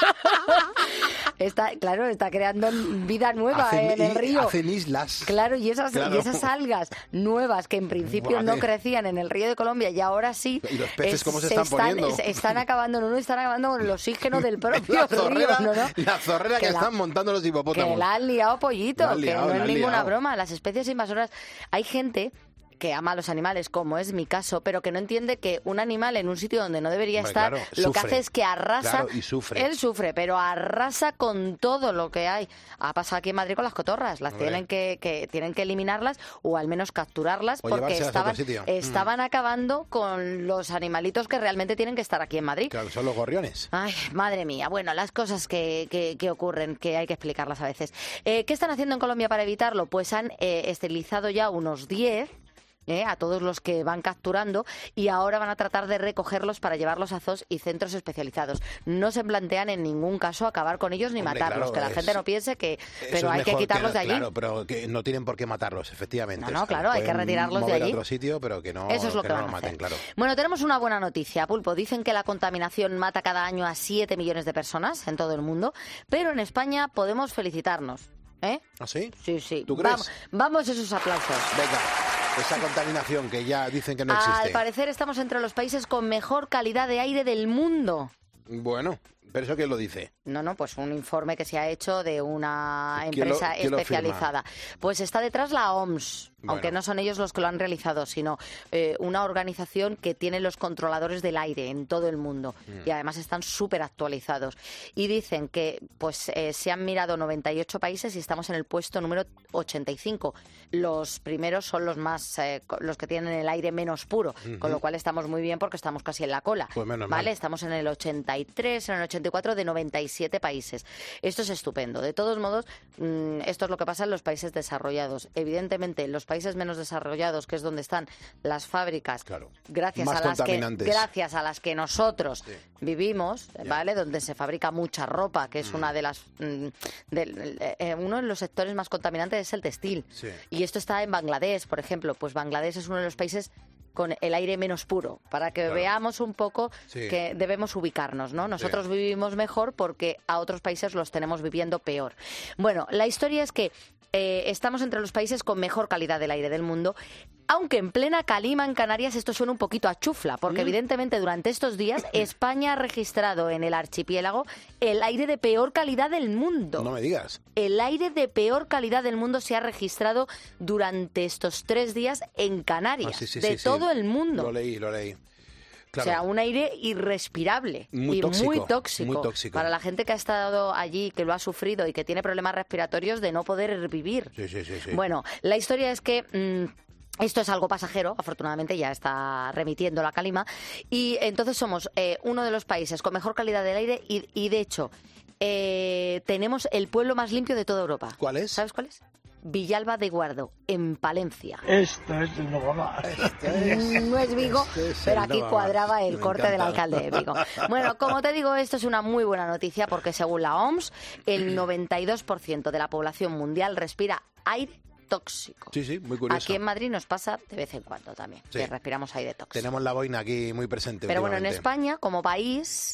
S6: está, claro, está creando vida nueva
S1: Hacen-
S6: en el
S1: y
S6: río.
S1: Hacen islas.
S6: Claro, y esas,
S1: Claro.
S6: y esas algas nuevas que en principio no
S1: Vale.
S6: crecían en el río de Colombia y ahora sí.
S1: ¿Y los peces
S6: es-
S1: cómo se están poniendo?
S6: se Están acabando, no, no, están acabando con el oxígeno del propio
S1: La
S6: río.
S1: zorrera,
S6: ¿no, no?
S1: la zorrera que,
S6: Que la-
S1: están montando los hipopótamos.
S6: Que la han liado, pollito,
S1: La han liado,
S6: que no
S1: la
S6: es
S1: han
S6: ninguna
S1: liado.
S6: broma. Las especies invasoras, hay gente que ama a los animales, como es mi caso, pero que no entiende que un animal en un sitio donde no debería
S1: Hombre,
S6: estar,
S1: claro,
S6: lo que
S1: sufre.
S6: hace es que arrasa.
S1: Claro, y sufre.
S6: Él sufre, pero arrasa con todo lo que hay. Ha pasado aquí en Madrid con las cotorras. Las
S1: Hombre.
S6: tienen que, que tienen que eliminarlas o al menos capturarlas
S1: O
S6: porque
S1: llevárselas a otro
S6: estaban,
S1: sitio.
S6: estaban acabando con los animalitos que realmente tienen que estar aquí en Madrid.
S1: Claro, son los gorriones.
S6: Ay, madre mía. Bueno, las cosas que, que, que ocurren, que hay que explicarlas a veces. Eh, ¿Qué están haciendo en Colombia para evitarlo? Pues han eh, esterilizado ya unos diez... Eh, a todos los que van capturando y ahora van a tratar de recogerlos para llevarlos a zoos y centros especializados. No se plantean en ningún caso acabar con ellos ni
S1: Hombre,
S6: matarlos,
S1: claro,
S6: que la
S1: es-
S6: gente no piense que...
S1: Eso
S6: Pero
S1: es
S6: hay que
S1: mejor
S6: quitarlos
S1: no-
S6: de allí.
S1: Claro, pero que no tienen por qué matarlos, efectivamente.
S6: No, no,
S1: O sea,
S6: claro, hay que
S1: pueden
S6: retirarlos de
S1: mover
S6: allí.
S1: a otro sitio, pero que no,
S6: Eso es lo que
S1: no
S6: van
S1: lo
S6: a
S1: maten,
S6: hacer.
S1: claro.
S6: Bueno, tenemos una buena noticia, Pulpo. Dicen que la contaminación mata cada año a siete millones de personas en todo el mundo, pero en España podemos felicitarnos. ¿Eh?
S1: ¿Ah, sí?
S6: Sí, sí.
S1: ¿Tú crees?
S6: Vamos, vamos a esos aplausos.
S1: Venga, esa contaminación que ya dicen que no existe.
S6: Al parecer estamos entre los países con mejor calidad de aire del mundo.
S1: Bueno, pero ¿eso quién lo dice?
S6: No, no, pues un informe que se ha hecho de una
S1: ¿Quién lo-
S6: empresa
S1: quién lo
S6: especializada. Pues está detrás la O M S,
S1: Bueno.
S6: aunque no son ellos los que lo han realizado, sino eh, una organización que tiene los controladores del aire en todo el mundo
S1: Mm.
S6: y además están súper actualizados. Y dicen que pues eh, se han mirado noventa y ocho países y estamos en el puesto número ochenta y cinco. Los primeros son los más eh, co- los que tienen el aire menos puro,
S1: Ujú.
S6: con lo cual estamos muy bien porque estamos casi en la cola.
S1: Pues menos
S6: ¿Vale?
S1: mal.
S6: Estamos en el ochenta y tres, en el ochenta y cuatro de noventa y siete países. Esto es estupendo. De todos modos, mmm, esto es lo que pasa en los países desarrollados. Evidentemente, en los países menos desarrollados, que es donde están las fábricas, gracias
S1: Más
S6: a las que
S1: contaminantes.
S6: gracias a las que nosotros vivimos, ¿vale? Donde se fabrica mucha ropa, que es
S1: Mm.
S6: una de las mm, del- eh, eh, uno de los sectores más contaminantes es el textil.
S1: Sí.
S6: Y esto está en Bangladesh, por ejemplo. Pues Bangladesh es uno de los países con el aire menos puro, para que
S1: Claro.
S6: veamos un poco
S1: Sí.
S6: que debemos ubicarnos, ¿no? Nosotros vivimos mejor porque a otros países los tenemos viviendo peor. Bueno, la historia es que eh, estamos entre los países con mejor calidad del aire del mundo, aunque en plena calima en Canarias esto suena un poquito a chufla, porque
S1: Mm.
S6: evidentemente durante estos días España ha registrado en el archipiélago el aire de peor calidad del mundo.
S1: No me digas.
S6: El aire de peor calidad del mundo se ha registrado durante estos tres días en Canarias,
S1: Ah, sí, sí,
S6: de
S1: sí, sí.
S6: todo el mundo.
S1: Lo leí, lo leí.
S6: O sea, un aire irrespirable
S1: Muy
S6: y
S1: tóxico,
S6: muy tóxico,
S1: muy tóxico.
S6: para la gente que ha estado allí, que lo ha sufrido y que tiene problemas respiratorios de no poder vivir.
S1: Sí, sí, sí, sí.
S6: Bueno, la historia es que... mm, esto es algo pasajero, afortunadamente ya está remitiendo la calima, y entonces somos eh, uno de los países con mejor calidad del aire y, y de hecho, eh, tenemos el pueblo más limpio de toda Europa.
S1: ¿Cuál es?
S6: ¿Sabes cuál es? Villalba de Guardo, en Palencia.
S15: Esto es el Nogomá.
S6: No es Vigo,
S1: Este es
S6: pero
S1: el
S6: aquí
S1: Nova.
S6: cuadraba el
S1: Me
S6: corte del
S1: encanta.
S6: alcalde de Vigo. Bueno, como te digo, esto es una muy buena noticia porque según la O M S, el noventa y dos por ciento de la población mundial respira aire tóxico.
S1: Sí, sí, muy curioso.
S6: Aquí en Madrid nos pasa de vez en cuando también,
S1: Sí.
S6: que respiramos aire tóxico.
S1: Tenemos la boina aquí muy presente.
S6: Pero bueno, en
S1: últimamente.
S6: España, como país,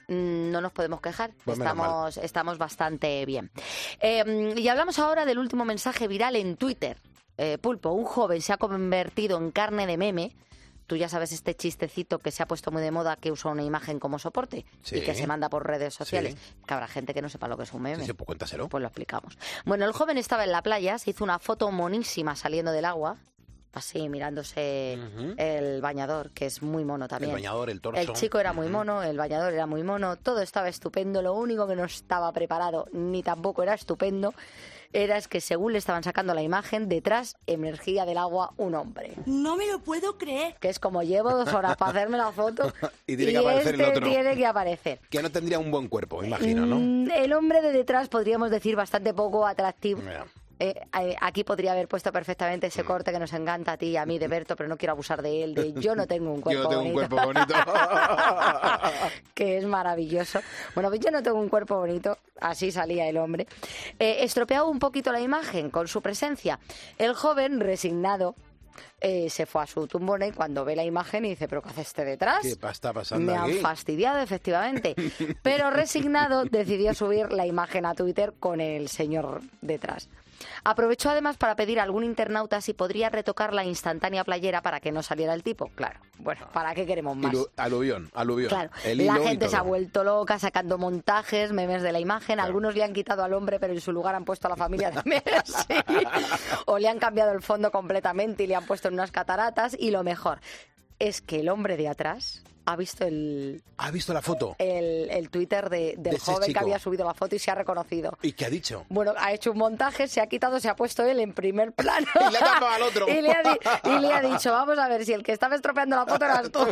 S6: mm, no nos podemos quejar.
S1: Pues menos
S6: estamos, estamos bastante bien. Eh, y hablamos ahora del último mensaje viral en Twitter. Eh, Pulpo, un joven se ha convertido en carne de meme. Tú ya sabes este chistecito que se ha puesto muy de moda, que usa una imagen como soporte
S1: Sí.
S6: y que se manda por redes sociales.
S1: Sí.
S6: Que habrá gente que no sepa lo que es un meme.
S1: Sí, sí, pues cuéntaselo.
S6: Pues lo explicamos. Bueno, el joven estaba en la playa, se hizo una foto monísima saliendo del agua, así mirándose
S1: Ujú.
S6: el bañador, que es muy mono también.
S1: El bañador, el torso.
S6: El chico era muy mono, el bañador era muy mono, todo estaba estupendo. Lo único que no estaba preparado, ni tampoco era estupendo, era es que según le estaban sacando la imagen, detrás emergía del agua un hombre.
S16: No me lo puedo creer.
S6: Que es como llevo dos horas para hacerme la foto
S1: Y tiene que aparecer el
S6: este
S1: otro.
S6: tiene que aparecer.
S1: Que no tendría un buen cuerpo, imagino, ¿no?
S6: Mm, El hombre de detrás podríamos decir bastante poco atractivo.
S1: Mira.
S6: Eh, eh, aquí podría haber puesto perfectamente ese corte que nos encanta a ti y a mí de Berto, pero no quiero abusar de él, de yo no tengo un cuerpo
S1: Yo no tengo un
S6: bonito.
S1: cuerpo bonito.
S6: Que es maravilloso. Bueno, pues yo no tengo un cuerpo bonito, así salía el hombre. Eh, estropeaba un poquito la imagen con su presencia. El joven, resignado, eh, se fue a su tumbona y cuando ve la imagen y dice, ¿pero qué hace este detrás?
S1: ¿Qué está pasando
S6: Me han
S1: aquí?
S6: fastidiado, efectivamente. Pero resignado decidió subir la imagen a Twitter con el señor detrás. Aprovechó además para pedir a algún internauta si podría retocar la instantánea playera para que no saliera el tipo. Claro, bueno, ¿para qué queremos más?
S1: Ilu- aluvión, aluvión.
S6: Claro,
S1: El
S6: la
S1: hilo y
S6: gente
S1: todo.
S6: se ha vuelto loca sacando montajes, memes de la imagen. Algunos le han quitado al hombre, pero en su lugar han puesto a la familia de Messi. O le han cambiado el fondo completamente y le han puesto en unas cataratas. Y lo mejor es que el hombre de atrás ha visto el,
S1: ¿Ha visto la foto?
S6: el, el Twitter de- del
S1: De ese
S6: joven
S1: chico.
S6: que había subido la foto y se ha reconocido.
S1: ¿Y qué ha dicho?
S6: Bueno, ha hecho un montaje, se ha quitado, se ha puesto él en primer plano.
S1: Y le ha tapado al otro.
S6: Y le ha, di- y le ha dicho, vamos a ver si el que estaba estropeando la foto eras tú.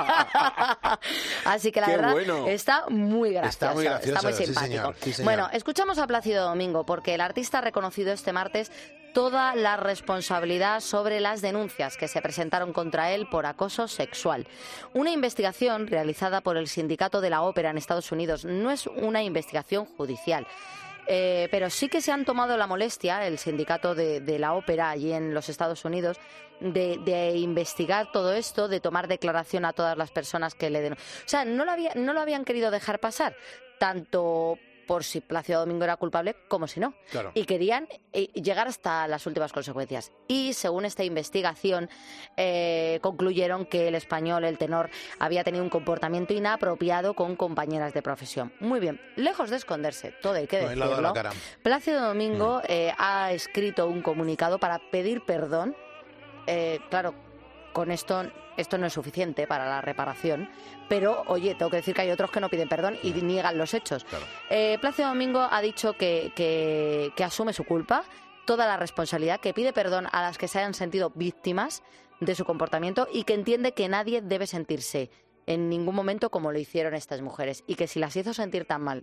S6: Así que la
S1: Qué
S6: verdad
S1: bueno.
S6: está muy gracioso.
S1: Está muy gracioso,
S6: muy
S1: sí,
S6: simpático.
S1: señor, sí, señor.
S6: Bueno, escuchamos a Plácido Domingo porque el artista ha reconocido este martes toda la responsabilidad sobre las denuncias que se presentaron contra él por acoso sexual. Una investigación realizada por el Sindicato de la Ópera en Estados Unidos no es una investigación judicial. Eh, pero sí que se han tomado la molestia, el sindicato de, de la ópera allí en los Estados Unidos, de, de investigar todo esto, de tomar declaración a todas las personas que le den. O sea, no lo, había, no lo habían querido dejar pasar, tanto por si Plácido Domingo era culpable como si no.
S1: Claro.
S6: Y querían eh, llegar hasta las últimas consecuencias. Y según esta investigación, eh, concluyeron que el español, el tenor, había tenido un comportamiento inapropiado con compañeras de profesión. Muy bien, lejos de esconderse, todo hay que
S1: No, él le ha dado la
S6: decirlo.
S1: cara.
S6: Plácido Domingo eh, ha escrito un comunicado para pedir perdón. Eh, claro, con esto, esto no es suficiente para la reparación, pero, oye, tengo que decir que hay otros que no piden perdón y niegan los hechos. Eh, Plácido Domingo ha dicho que, que, que asume su culpa, toda la responsabilidad, que pide perdón a las que se hayan sentido víctimas de su comportamiento y que entiende que nadie debe sentirse en ningún momento como lo hicieron estas mujeres y que si las hizo sentir tan mal,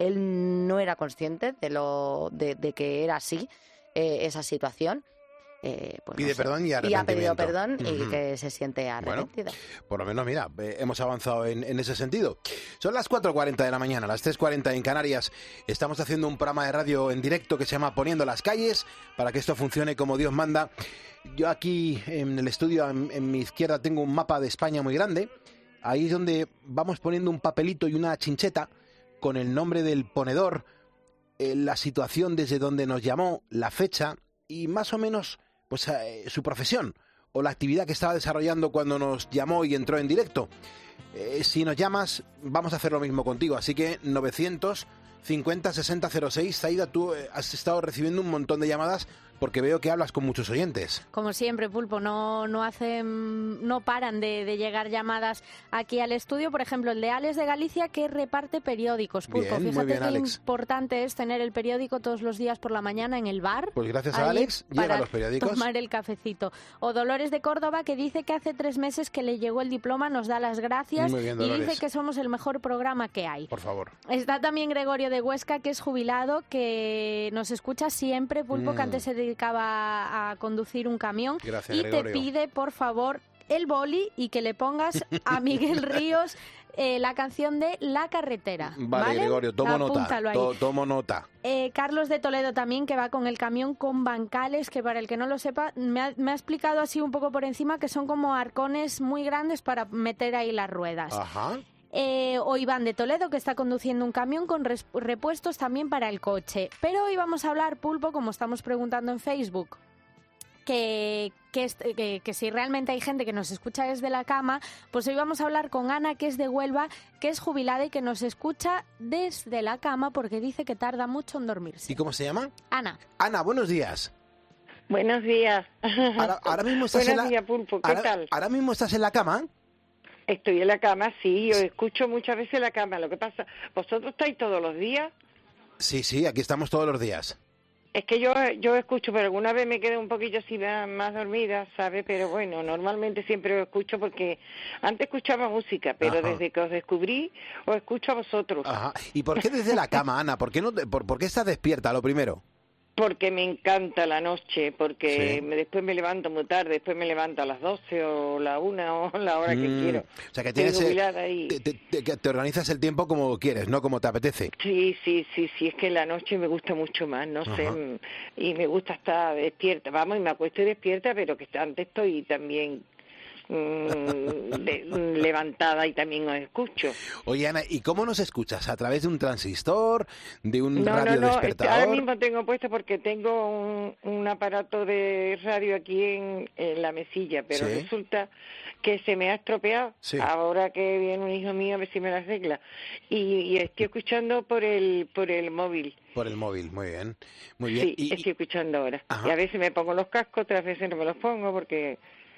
S6: él no era consciente de, lo, de, de que era así eh, esa situación. Eh, pues
S1: Pide
S6: no sé.
S1: perdón y
S6: Y ha pedido
S1: arrepentimiento.
S6: perdón y
S1: Ujú.
S6: que se siente arrepentido.
S1: Por lo menos, mira, eh, hemos avanzado en, en ese sentido. Son las cuatro cuarenta de la mañana, las tres cuarenta en Canarias. Estamos haciendo un programa de radio en directo que se llama Poniendo las calles, para que esto funcione como Dios manda. Yo aquí en el estudio, en, en mi izquierda, tengo un mapa de España muy grande. Ahí es donde vamos poniendo un papelito y una chincheta con el nombre del ponedor, eh, la situación desde donde nos llamó, la fecha y más o menos pues eh, su profesión o la actividad que estaba desarrollando cuando nos llamó y entró en directo. Eh, si nos llamas, vamos a hacer lo mismo contigo, así que novecientos cincuenta sesenta cero seis. Zaida, tú eh, has estado recibiendo un montón de llamadas porque veo que hablas con muchos oyentes.
S7: Como siempre, Pulpo, no, no hacen, no paran de, de llegar llamadas aquí al estudio. Por ejemplo, el de Alex de Galicia, que reparte periódicos. Pulpo,
S1: Bien, muy
S7: fíjate
S1: bien,
S7: qué
S1: Alex.
S7: importante es tener el periódico todos los días por la mañana en el bar.
S1: Pues gracias a
S7: ahí
S1: Alex
S7: para
S1: llegan los periódicos.
S7: tomar el cafecito. O Dolores de Córdoba, que dice que hace tres meses que le llegó el diploma, nos da las gracias
S1: Muy bien,
S7: y
S1: Dolores.
S7: dice que somos el mejor programa que hay.
S1: Por favor.
S7: Está también Gregorio de Huesca, que es jubilado, que nos escucha siempre, Pulpo,
S1: Mm.
S7: que antes se dedicaba a conducir un camión.
S1: Gracias,
S7: y
S1: Gregorio.
S7: te pide, por favor, el boli y que le pongas a Miguel Ríos eh, la canción de La Carretera.
S1: Vale,
S7: Vale,
S1: Gregorio, tomo nota.
S7: Apúntalo ahí.
S1: to- tomo nota.
S7: Eh, Carlos de Toledo también, que va con el camión con bancales, que para el que no lo sepa, me ha, me ha explicado así un poco por encima que son como arcones muy grandes para meter ahí las ruedas.
S1: Ajá.
S7: Eh, o Iván de Toledo, que está conduciendo un camión con res- repuestos también para el coche. Pero hoy vamos a hablar, Pulpo, como estamos preguntando en Facebook, Que, que, que, que si realmente hay gente que nos escucha desde la cama, pues hoy vamos a hablar con Ana, que es de Huelva, que es jubilada y que nos escucha desde la cama porque dice que tarda mucho en dormirse.
S1: ¿Y cómo se llama?
S7: Ana.
S1: Ana, buenos días.
S10: Buenos días.
S1: Ahora, ahora mismo estás
S10: Buenos
S1: en la...
S10: días, Pulpo. ¿Qué
S1: ahora,
S10: tal?
S1: Ahora mismo estás en la cama.
S10: Estoy en la cama, sí. Yo escucho muchas veces la cama. Lo que pasa, ¿vosotros estáis todos los días?
S1: Sí, sí, aquí estamos todos los días.
S10: Es que yo yo escucho, pero alguna vez me quedo un poquillo así más dormida, ¿sabes? Pero bueno, normalmente siempre lo escucho porque antes escuchaba música, pero
S1: Ajá.
S10: desde que os descubrí, os escucho a vosotros.
S1: Ajá. ¿Y por qué desde la cama, Ana? ¿Por qué, no te- por, por qué estás despierta, lo primero?
S10: Porque me encanta la noche, porque
S1: Sí.
S10: me, después me levanto muy tarde, después me levanto a las doce o la una o la hora que
S1: Mm,
S10: quiero.
S1: O sea, que
S10: Estoy
S1: tienes... eh,
S10: jubilada y-
S1: te, te- te- que te organizas el tiempo como quieres, no como te apetece.
S10: Sí, sí, sí, sí, es que la noche me gusta mucho más, no sé,
S1: Ajá.
S10: mm, y me gusta estar despierta, vamos, y me acuesto despierta, pero que antes estoy también mm, de- levantada y también os escucho.
S1: Oye, Ana, ¿y cómo nos escuchas? ¿A través de un transistor? ¿De un
S10: No,
S1: radio
S10: no, no, este,
S1: despertador?
S10: ahora mismo tengo puesto porque tengo un, un aparato de radio aquí en, en la mesilla, pero
S1: Sí.
S10: resulta que se me ha estropeado.
S1: Sí.
S10: Ahora que viene un hijo mío a ver si me la arregla. Y, y estoy escuchando por el por el móvil.
S1: Por el móvil, muy bien. Muy bien.
S10: Sí,
S1: Y-
S10: estoy escuchando ahora.
S1: Ajá.
S10: Y a veces me pongo los cascos, otras veces no me los pongo porque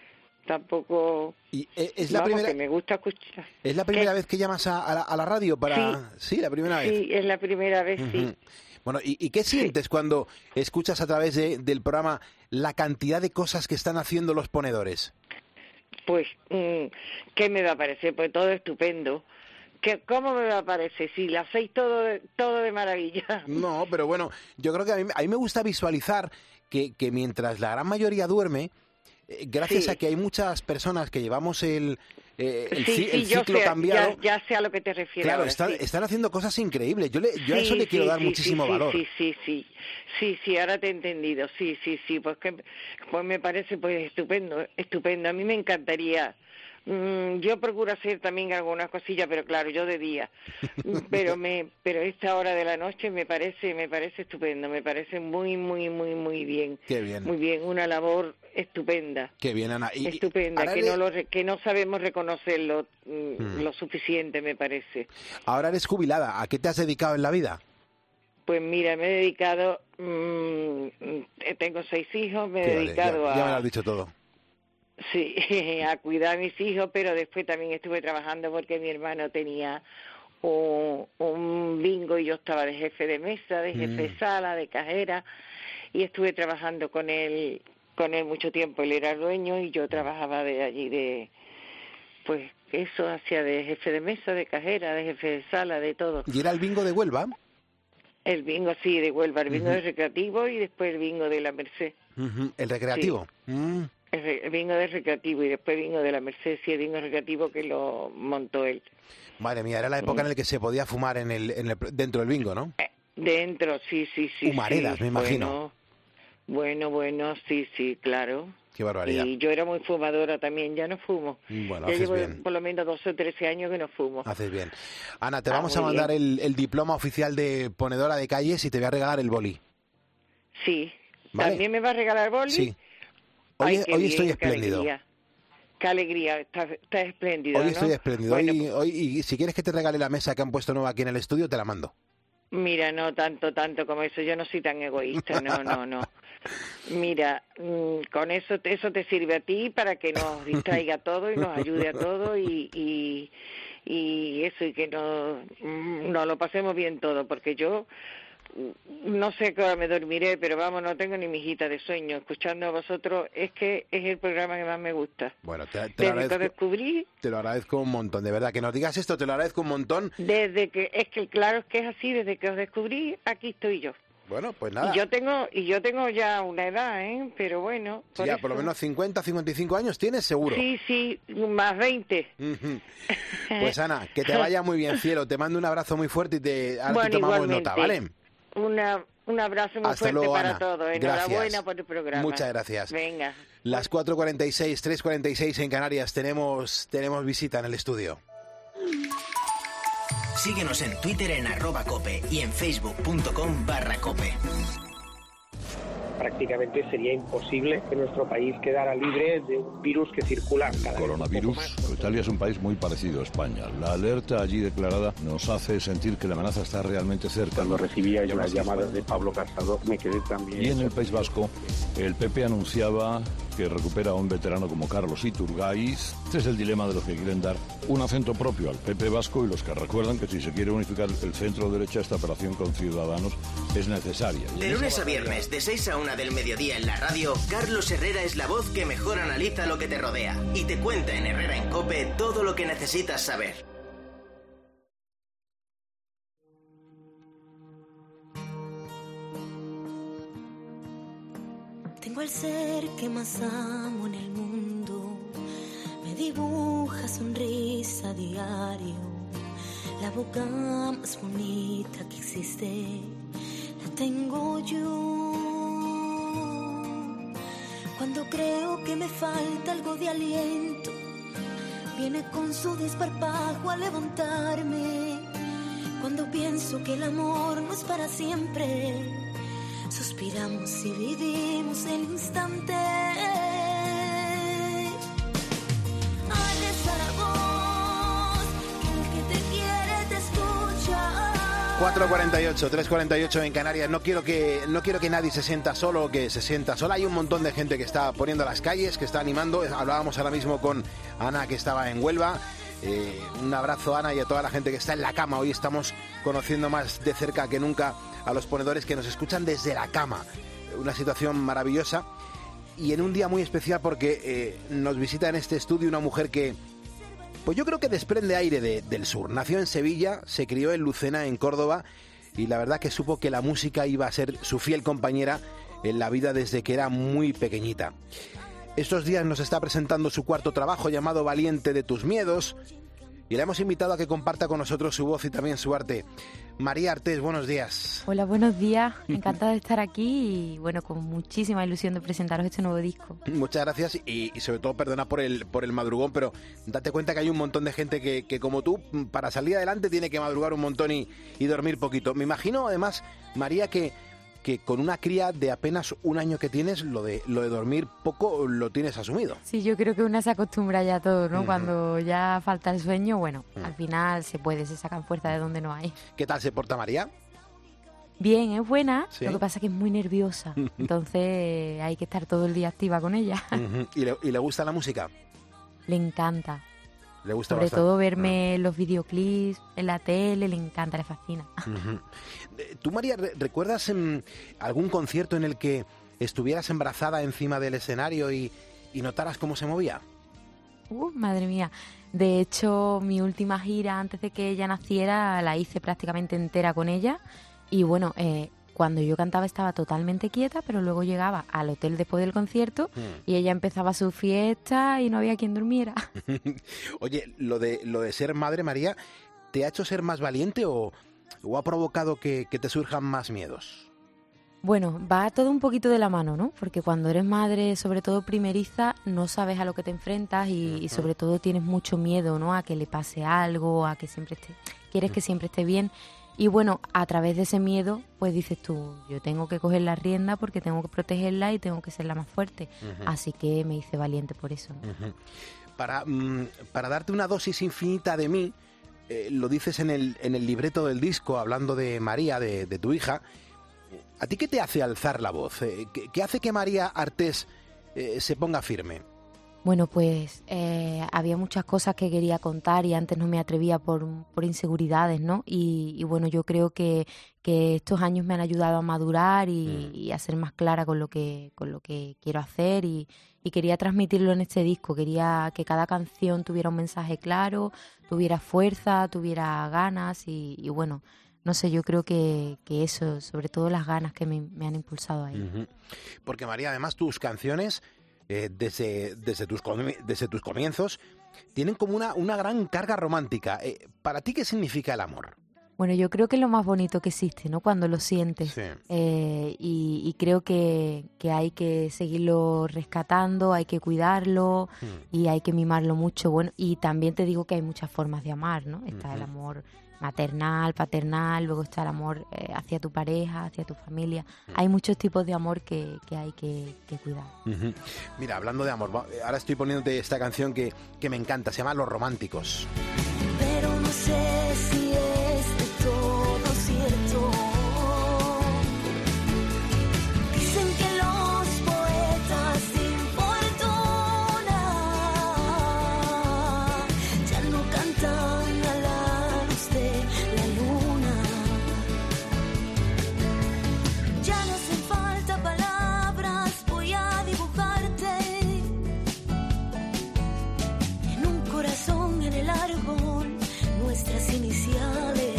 S10: tampoco...
S1: y, eh, ¿Es la
S10: vamos,
S1: primera,
S10: que me gusta escuchar.
S1: ¿es la primera vez que llamas a, a la, a la radio para...? Sí, la primera vez.
S10: Sí, es la primera vez, sí.
S1: Ujú. Bueno, ¿y, y qué sientes cuando escuchas a través de- del programa la cantidad de cosas que están haciendo los ponedores?
S10: Pues, mm, ¿qué me va a parecer? Pues todo estupendo. ¿Qué, ¿Cómo me va a parecer? Si lo hacéis todo de, todo de maravilla.
S1: No, pero bueno, yo creo que a mí, a mí me gusta visualizar que, que mientras la gran mayoría duerme, eh, gracias
S10: Sí.
S1: a que hay muchas personas que llevamos el, eh, el,
S10: sí,
S1: ci-
S10: sí,
S1: el
S10: yo
S1: ciclo
S10: sé,
S1: cambiado,
S10: ya, ya sé a lo que te refieres.
S1: claro,
S10: ahora,
S1: están,
S10: sí.
S1: están haciendo cosas increíbles. Yo, le, yo a
S10: Sí,
S1: eso le quiero
S10: sí,
S1: dar
S10: sí,
S1: muchísimo
S10: sí,
S1: valor.
S10: Sí, sí, sí, sí, sí, ahora te he entendido, sí, sí, sí, pues que pues me parece pues estupendo, estupendo. A mí me encantaría. Mm, yo procuro hacer también algunas cosillas, pero claro, yo de día. Mm, Pero me, pero esta hora de la noche me parece, me parece estupendo, me parece muy, muy, muy, muy bien.
S1: Qué bien.
S10: Muy bien, una labor estupenda.
S1: Qué bien, Ana. Y- y
S10: Estupenda,
S1: ahora
S10: que
S1: eres-
S10: no lo re- que no sabemos reconocerlo mm,
S1: Mm.
S10: lo suficiente, me parece.
S1: Ahora eres jubilada. ¿A qué te has dedicado en la vida?
S10: Pues mira, me he dedicado, mm, eh, tengo seis hijos, me he
S1: Sí, vale,
S10: dedicado
S1: ya, ya me lo
S10: a,
S1: has dicho todo.
S10: sí, a cuidar a mis hijos, pero después también estuve trabajando porque mi hermano tenía un, un bingo y yo estaba de jefe de mesa, de jefe de
S1: Mm.
S10: sala, de cajera, y estuve trabajando con él, con él mucho tiempo. Él era el dueño y yo trabajaba de allí de, pues eso, hacía de jefe de mesa, de cajera, de jefe de sala, de todo.
S1: ¿Y era el bingo de Huelva?
S10: El bingo, sí, de Huelva, el bingo
S1: Ujú.
S10: de recreativo y después el bingo de la Merced.
S1: Ujú, el recreativo. Mm.
S10: El, re- el bingo de recreativo y después el bingo de la Merced, sí, el bingo recreativo que lo montó él.
S1: Madre mía, era la época en la que se podía fumar en el, en el- dentro del bingo, ¿no?
S10: Dentro, sí, sí, sí.
S1: Humaredas,
S10: sí.
S1: me imagino.
S10: Bueno, bueno, bueno, sí, sí, claro.
S1: Qué barbaridad.
S10: Y yo era muy fumadora también, ya no fumo.
S1: Bueno,
S10: ya
S1: haces
S10: llevo
S1: bien.
S10: por lo menos doce o trece años que no fumo.
S1: Haces bien. Ana, te
S10: Ah,
S1: vamos a
S10: muy
S1: mandar
S10: bien.
S1: el, el diploma oficial de ponedora de calles y te voy a regalar el boli.
S10: Sí.
S1: Vale.
S10: ¿También me va a regalar boli?
S1: Sí. Hoy,
S10: Ay, qué
S1: hoy
S10: bien,
S1: estoy
S10: qué
S1: espléndido.
S10: alegría. Qué alegría, está, está espléndido,
S1: Hoy
S10: ¿no?
S1: estoy espléndido.
S10: Bueno,
S1: Hoy, hoy- y si quieres que te regale la mesa que han puesto nueva aquí en el estudio, te la mando.
S10: Mira, no tanto, tanto como eso. Yo no soy tan egoísta, no, no, no. Mira, mm, con eso, eso te sirve a ti para que nos distraiga todo y nos ayude a todo y, y, y eso, y que nos, mm, nos lo pasemos bien todo, porque yo mm, no sé qué hora me dormiré, pero vamos, no tengo ni mi hijita de sueño. Escuchando a vosotros, es que es el programa que más me gusta.
S1: Bueno, te, te lo
S10: Desde que
S1: agradezco,
S10: descubrí,
S1: te lo agradezco un montón, de verdad. Que nos digas esto, te lo agradezco un montón.
S10: desde que, es que claro es que es así, desde que os descubrí, aquí estoy yo.
S1: Bueno, pues nada.
S10: Y yo tengo y yo tengo ya una edad, ¿eh? Pero bueno.
S1: Sí, ya por lo
S10: eso.
S1: menos cincuenta, cincuenta y cinco años tienes, seguro.
S10: Sí, sí, más veinte.
S1: Ujú. Pues Ana, que te vaya muy bien, cielo. Te mando un abrazo muy fuerte y te, ahora
S10: Bueno,
S1: te tomamos
S10: igualmente.
S1: nota, ¿vale?
S10: Una, un abrazo muy
S1: Hasta
S10: fuerte
S1: luego,
S10: para
S1: Ana.
S10: todos.
S1: Gracias.
S10: Enhorabuena por el programa.
S1: Muchas gracias.
S10: Venga.
S1: Las cuatro cuarenta y seis, tres cuarenta y seis en Canarias. Tenemos, tenemos visita en el estudio.
S12: Síguenos en Twitter en arroba cope y en facebook.com barra cope.
S16: Prácticamente sería imposible que nuestro país quedara libre de un virus que circula cada
S17: coronavirus.
S16: vez un poco más.
S17: Italia es un país muy parecido a España. La alerta allí declarada nos hace sentir que la amenaza está realmente cerca.
S16: Cuando recibía yo las llamadas de Pablo Casado, me quedé también...
S17: Y en el País Vasco, el P P anunciaba que recupera a un veterano como Carlos Iturgaiz. Este es el dilema de los que quieren dar un acento propio al P P vasco y los que recuerdan que si se quiere unificar el centro-derecha, esta operación con Ciudadanos es necesaria.
S12: De lunes a viernes, de seis a una del mediodía en la radio, Carlos Herrera es la voz que mejor analiza lo que te rodea y te cuenta en Herrera en Cope todo lo que necesitas saber.
S18: Tengo al ser que más amo en el mundo, me dibuja sonrisa a diario, la boca más bonita que existe, la tengo yo. Cuando creo que me falta algo de aliento, viene con su desparpajo a levantarme. Cuando pienso que el amor no es para siempre, suspiramos y vivimos el instante. Alza la voz, que el que te quiere te escucha.
S1: cuatro cuarenta y ocho, tres cuarenta y ocho en Canarias. No quiero que no quiero que nadie se sienta solo o que se sienta sola. Hay un montón de gente que está poniendo las calles, que está animando. Hablábamos ahora mismo con Ana, que estaba en Huelva. Eh, un abrazo, Ana, y a toda la gente que está en la cama. Hoy estamos conociendo más de cerca que nunca a los ponedores que nos escuchan desde la cama. Una situación maravillosa y en un día muy especial porque eh, nos visita en este estudio una mujer que, pues yo creo que desprende aire de, del sur. Nació en Sevilla, se crió en Lucena, en Córdoba, y la verdad que supo que la música iba a ser su fiel compañera en la vida desde que era muy pequeñita. Estos días nos está presentando su cuarto trabajo llamado Valiente de tus miedos, y la hemos invitado a que comparta con nosotros su voz y también su arte. María Artés, buenos días.
S19: Hola, buenos días. Encantada de estar aquí y, bueno, con muchísima ilusión de presentaros este nuevo disco.
S1: Muchas gracias y, y sobre todo perdona por el por el madrugón, pero date cuenta que hay un montón de gente que, que como tú, para salir adelante tiene que madrugar un montón y, y dormir poquito. Me imagino, además, María, que... que con una cría de apenas un año que tienes, lo de lo de dormir poco lo tienes asumido.
S19: Sí, yo creo que una se acostumbra ya a todo, ¿no? Uh-huh. Cuando ya falta el sueño, bueno, uh-huh. al final se puede, se sacan fuerza de donde no hay.
S1: ¿Qué tal se porta María?
S19: Bien, es buena,
S1: ¿Sí?
S19: Lo que pasa es que es muy nerviosa, entonces hay que estar todo el día activa con ella.
S1: Uh-huh. ¿Y, le, ¿Y le gusta la música?
S19: Le encanta.
S1: Le gusta
S19: Sobre
S1: bastante.
S19: todo verme uh-huh. los videoclips en la tele, le encanta, le fascina.
S1: Uh-huh. ¿Tú, María, recuerdas um, algún concierto en el que estuvieras embarazada encima del escenario y, y notaras cómo se movía?
S19: Uh, madre mía. De hecho, mi última gira antes de que ella naciera la hice prácticamente entera con ella. Y bueno, eh, cuando yo cantaba estaba totalmente quieta, pero luego llegaba al hotel después del concierto mm. y ella empezaba su fiesta y no había quien durmiera.
S1: Oye, lo de lo de ser madre, María, ¿te ha hecho ser más valiente o, o ha provocado que, que te surjan más miedos?
S19: Bueno, va todo un poquito de la mano, ¿no? Porque cuando eres madre, sobre todo primeriza, no sabes a lo que te enfrentas y, uh-huh. y sobre todo tienes mucho miedo, ¿no? A que le pase algo, a que siempre esté, quieres uh-huh. que siempre esté bien. Y bueno, a través de ese miedo, pues dices tú, yo tengo que coger la rienda porque tengo que protegerla y tengo que ser la más fuerte. Uh-huh. Así que me hice valiente por eso, ¿no?
S1: Uh-huh. Para, mm, para darte una dosis infinita de mí, eh, lo dices en el, en el libreto del disco, hablando de María, de, de tu hija. ¿A ti qué te hace alzar la voz? Eh, ¿qué, ¿Qué hace que María Artés eh, se ponga firme?
S19: Bueno, pues eh, había muchas cosas que quería contar y antes no me atrevía por, por inseguridades, ¿no? Y, y bueno, yo creo que, que estos años me han ayudado a madurar y, mm. y a ser más clara con lo que, con lo que quiero hacer y, y quería transmitirlo en este disco. Quería que cada canción tuviera un mensaje claro, tuviera fuerza, tuviera ganas y, y bueno... No sé, yo creo que, que eso, sobre todo las ganas que me, me han impulsado ahí.
S1: Uh-huh. Porque María, además tus canciones, eh, desde, desde, tus, desde tus comienzos, tienen como una, una gran carga romántica. Eh, ¿Para ti qué significa el amor?
S19: Bueno, yo creo que es lo más bonito que existe, ¿no? Cuando lo sientes. Sí. Eh, y, y creo que, que hay que seguirlo rescatando, hay que cuidarlo mm. y hay que mimarlo mucho. Bueno, y también te digo que hay muchas formas de amar, ¿no? Está uh-huh. el amor maternal, paternal, luego está el amor eh, hacia tu pareja, hacia tu familia. Hay muchos tipos de amor que, que hay que, que cuidar.
S1: Uh-huh. Mira, hablando de amor, ahora estoy poniéndote esta canción que, que me encanta, se llama Los Románticos.
S18: Pero no sé si es de todo cierto. Dicen que los poetas sin fortuna ya no cantan a la luz de la luna. Ya no hacen falta palabras, voy a dibujarte en un corazón en el árbol nuestras iniciales.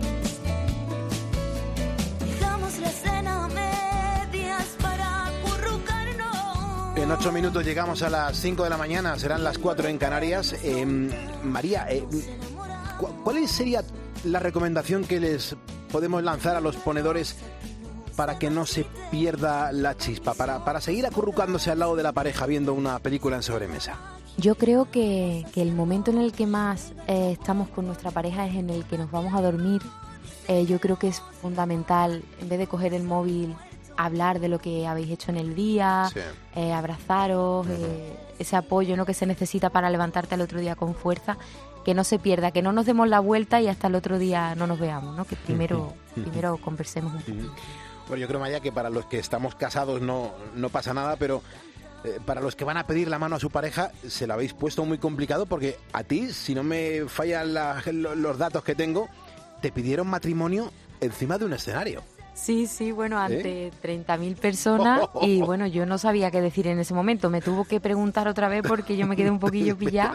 S18: Dejamos la escena a medias para acurrucarnos.
S1: En ocho minutos llegamos a las cinco de la mañana, serán las cuatro en Canarias. Eh, María, eh, ¿cuál sería la recomendación que les podemos lanzar a los ponedores para que no se pierda la chispa, para, para seguir acurrucándose al lado de la pareja viendo una película en sobremesa?
S19: Yo creo que, que el momento en el que más eh, estamos con nuestra pareja es en el que nos vamos a dormir. Eh, yo creo que es fundamental, en vez de coger el móvil, hablar de lo que habéis hecho en el día, sí. eh, abrazaros, uh-huh. eh, ese apoyo, ¿no?, que se necesita para levantarte al otro día con fuerza, que no se pierda, que no nos demos la vuelta y hasta el otro día no nos veamos, ¿no? Que primero, uh-huh. primero conversemos un poquito.
S1: Uh-huh. Bueno, yo creo, María, que para los que estamos casados no, no pasa nada, pero eh, para los que van a pedir la mano a su pareja se lo habéis puesto muy complicado, porque a ti, si no me fallan la, los datos que tengo, te pidieron matrimonio encima de un escenario.
S19: Sí, sí, bueno, ante ¿Eh? treinta mil personas y bueno, yo no sabía qué decir en ese momento. Me tuvo que preguntar otra vez porque yo me quedé un poquillo pillada.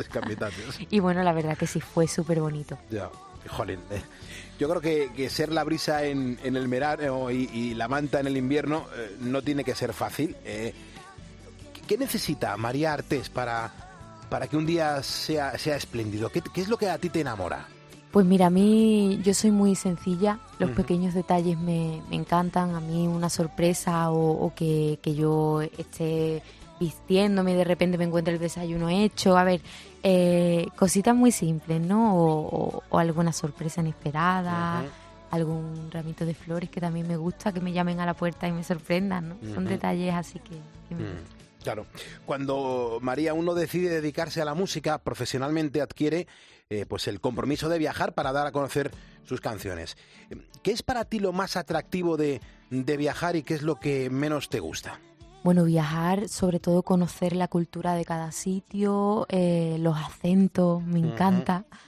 S19: Y bueno, la verdad que sí, fue súper bonito.
S1: Ya, jolín. Eh. Yo creo que, que ser la brisa en, en el verano y, y la manta en el invierno eh, no tiene que ser fácil. Eh, ¿Qué necesita María Artés para, para que un día sea, sea espléndido? ¿Qué, ¿Qué es lo que a ti te enamora?
S19: Pues mira, a mí yo soy muy sencilla, los uh-huh. pequeños detalles me, me encantan, a mí una sorpresa o, o que, que yo esté vistiéndome y de repente me encuentre el desayuno hecho, a ver, eh, cositas muy simples, ¿no? O, o, o alguna sorpresa inesperada, uh-huh. algún ramito de flores que también me gusta, que me llamen a la puerta y me sorprendan, ¿no? Uh-huh. Son detalles así que, que me gustan.
S1: Uh-huh. Claro, cuando María uno decide dedicarse a la música profesionalmente adquiere eh, pues el compromiso de viajar para dar a conocer sus canciones. ¿Qué es para ti lo más atractivo de, de viajar y qué es lo que menos te gusta?
S19: Bueno, viajar, sobre todo conocer la cultura de cada sitio, eh, los acentos, me encanta. Uh-huh.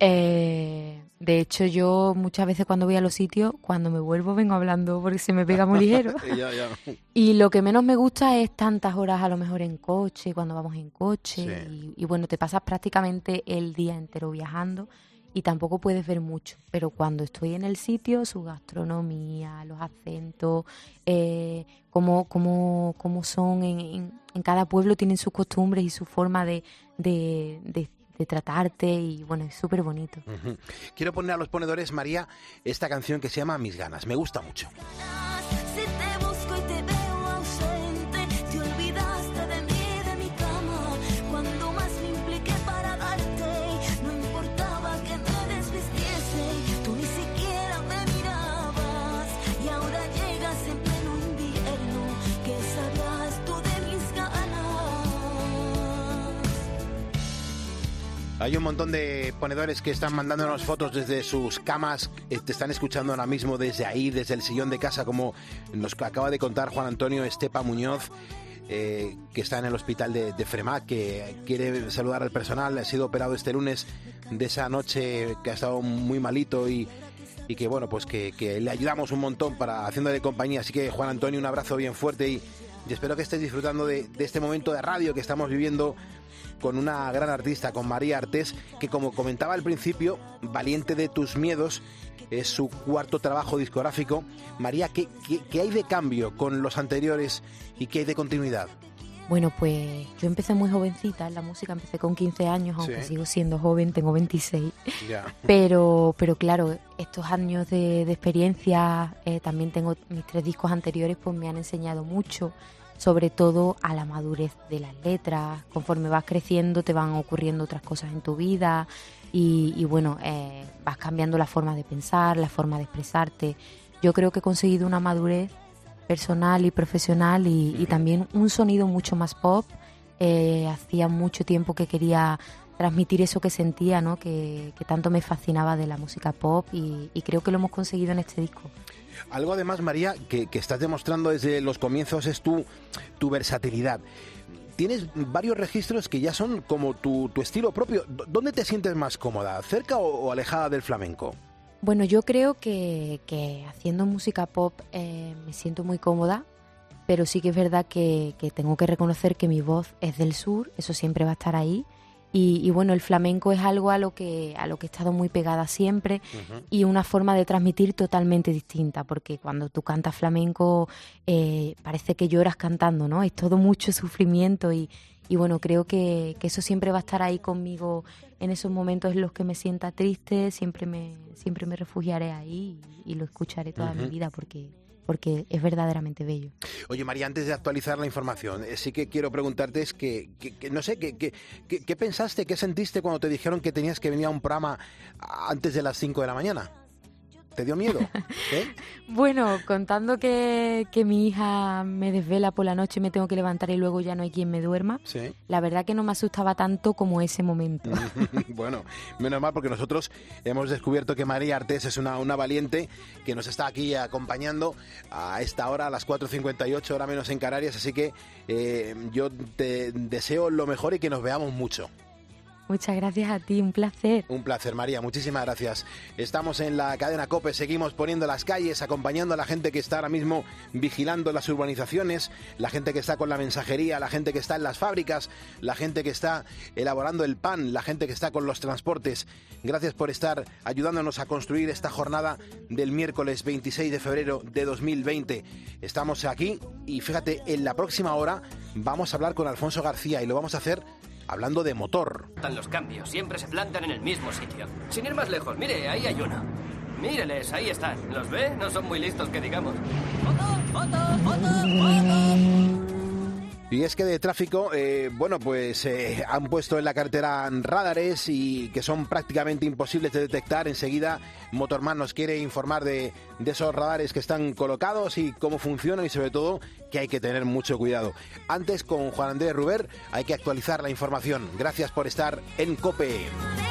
S19: Eh, de hecho, yo muchas veces cuando voy a los sitios, cuando me vuelvo vengo hablando porque se me pega muy ligero. ya, ya. Y lo que menos me gusta es tantas horas a lo mejor en coche, cuando vamos en coche. Sí. Y, y bueno, te pasas prácticamente el día entero viajando y tampoco puedes ver mucho. Pero cuando estoy en el sitio, su gastronomía, los acentos, eh, cómo, cómo, cómo son en, en, en cada pueblo, tienen sus costumbres y su forma de, de, de de tratarte y bueno, es súper bonito.
S1: Uh-huh. Quiero poner a los ponedores, María, esta canción que se llama Mis Ganas, me gusta mucho.
S18: Si te busco y te veo ausente, te olvidaste de mí, de mi cama, cuando más me impliqué para darte, no importaba que me desvistiese, tú ni siquiera me mirabas, y ahora llegas en pleno invierno, ¿qué sabrás tú de mis ganas?
S1: Hay un montón de ponedores que están mandándonos fotos desde sus camas, te están escuchando ahora mismo desde ahí, desde el sillón de casa, como nos acaba de contar Juan Antonio Estepa Muñoz, eh, que está en el hospital de, de Fremac, que quiere saludar al personal, ha sido operado este lunes de esa noche que ha estado muy malito y, y que bueno, pues que, que le ayudamos un montón para haciéndole compañía. Así que Juan Antonio, un abrazo bien fuerte y, y espero que estés disfrutando de, de este momento de radio que estamos viviendo con una gran artista, con María Artés, que como comentaba al principio, Valiente de tus miedos es su cuarto trabajo discográfico. María, ¿qué, qué, qué hay de cambio con los anteriores y qué hay de continuidad?
S19: Bueno, pues yo empecé muy jovencita en la música, empecé con quince años, aunque sí. sigo siendo joven, tengo veintiséis. Yeah. Pero, pero claro, estos años de, de experiencia, eh, también tengo mis tres discos anteriores, pues me han enseñado mucho, sobre todo a la madurez de las letras. Conforme vas creciendo te van ocurriendo otras cosas en tu vida y, y bueno, eh, vas cambiando la forma de pensar, la forma de expresarte. Yo creo que he conseguido una madurez personal y profesional y, y también un sonido mucho más pop. Eh, hacía mucho tiempo que quería transmitir eso que sentía, ¿no? que, que tanto me fascinaba de la música pop y, y creo que lo hemos conseguido en este disco.
S1: Algo además, María, que, que estás demostrando desde los comienzos es tu, tu versatilidad. Tienes varios registros que ya son como tu, tu estilo propio. ¿Dónde te sientes más cómoda? ¿Cerca o, o alejada del flamenco?
S19: Bueno, yo creo que, que haciendo música pop eh, me siento muy cómoda, pero sí que es verdad que, que tengo que reconocer que mi voz es del sur, eso siempre va a estar ahí. Y, y bueno, el flamenco es algo a lo que a lo que he estado muy pegada siempre uh-huh. y una forma de transmitir totalmente distinta, porque cuando tú cantas flamenco eh, parece que lloras cantando, ¿no? Es todo mucho sufrimiento y, y bueno, creo que, que eso siempre va a estar ahí conmigo en esos momentos en los que me sienta triste, siempre me siempre me refugiaré ahí y, y lo escucharé toda uh-huh. mi vida porque... porque es verdaderamente bello.
S1: Oye, María, antes de actualizar la información, eh, sí que quiero preguntarte, es que, que, que no sé, ¿qué que, que, que pensaste, qué sentiste cuando te dijeron que tenías que venir a un programa antes de las cinco de la mañana? ¿Te dio miedo? ¿Eh?
S19: Bueno, contando que, que mi hija me desvela por la noche y me tengo que levantar y luego ya no hay quien me duerma,
S1: ¿sí?
S19: La verdad que no me asustaba tanto como ese momento.
S1: Bueno, menos mal, porque nosotros hemos descubierto que María Artés es una, una valiente que nos está aquí acompañando a esta hora, a las cuatro cincuenta y ocho, hora menos en Canarias, así que eh, yo te deseo lo mejor y que nos veamos mucho.
S19: Muchas gracias a ti, un placer.
S1: Un placer, María, muchísimas gracias. Estamos en la cadena COPE, seguimos poniendo las calles, acompañando a la gente que está ahora mismo vigilando las urbanizaciones, la gente que está con la mensajería, la gente que está en las fábricas, la gente que está elaborando el pan, la gente que está con los transportes. Gracias por estar ayudándonos a construir esta jornada del miércoles veintiséis de febrero de dos mil veinte. Estamos aquí y fíjate, en la próxima hora vamos a hablar con Alfonso García y lo vamos a hacer hablando de motor.
S20: Los cambios siempre se plantan en el mismo sitio. Sin ir más lejos, mire, ahí hay uno. Míreles, ahí están. ¿Los ve? No son muy listos que digamos. ¡Foto, foto, foto, foto!
S1: Y es que de tráfico, eh, bueno, pues eh, han puesto en la carretera radares y que son prácticamente imposibles de detectar. Enseguida Motorman nos quiere informar de, de esos radares que están colocados y cómo funcionan y sobre todo que hay que tener mucho cuidado. Antes, con Juan Andrés Ruber, hay que actualizar la información. Gracias por estar en COPE.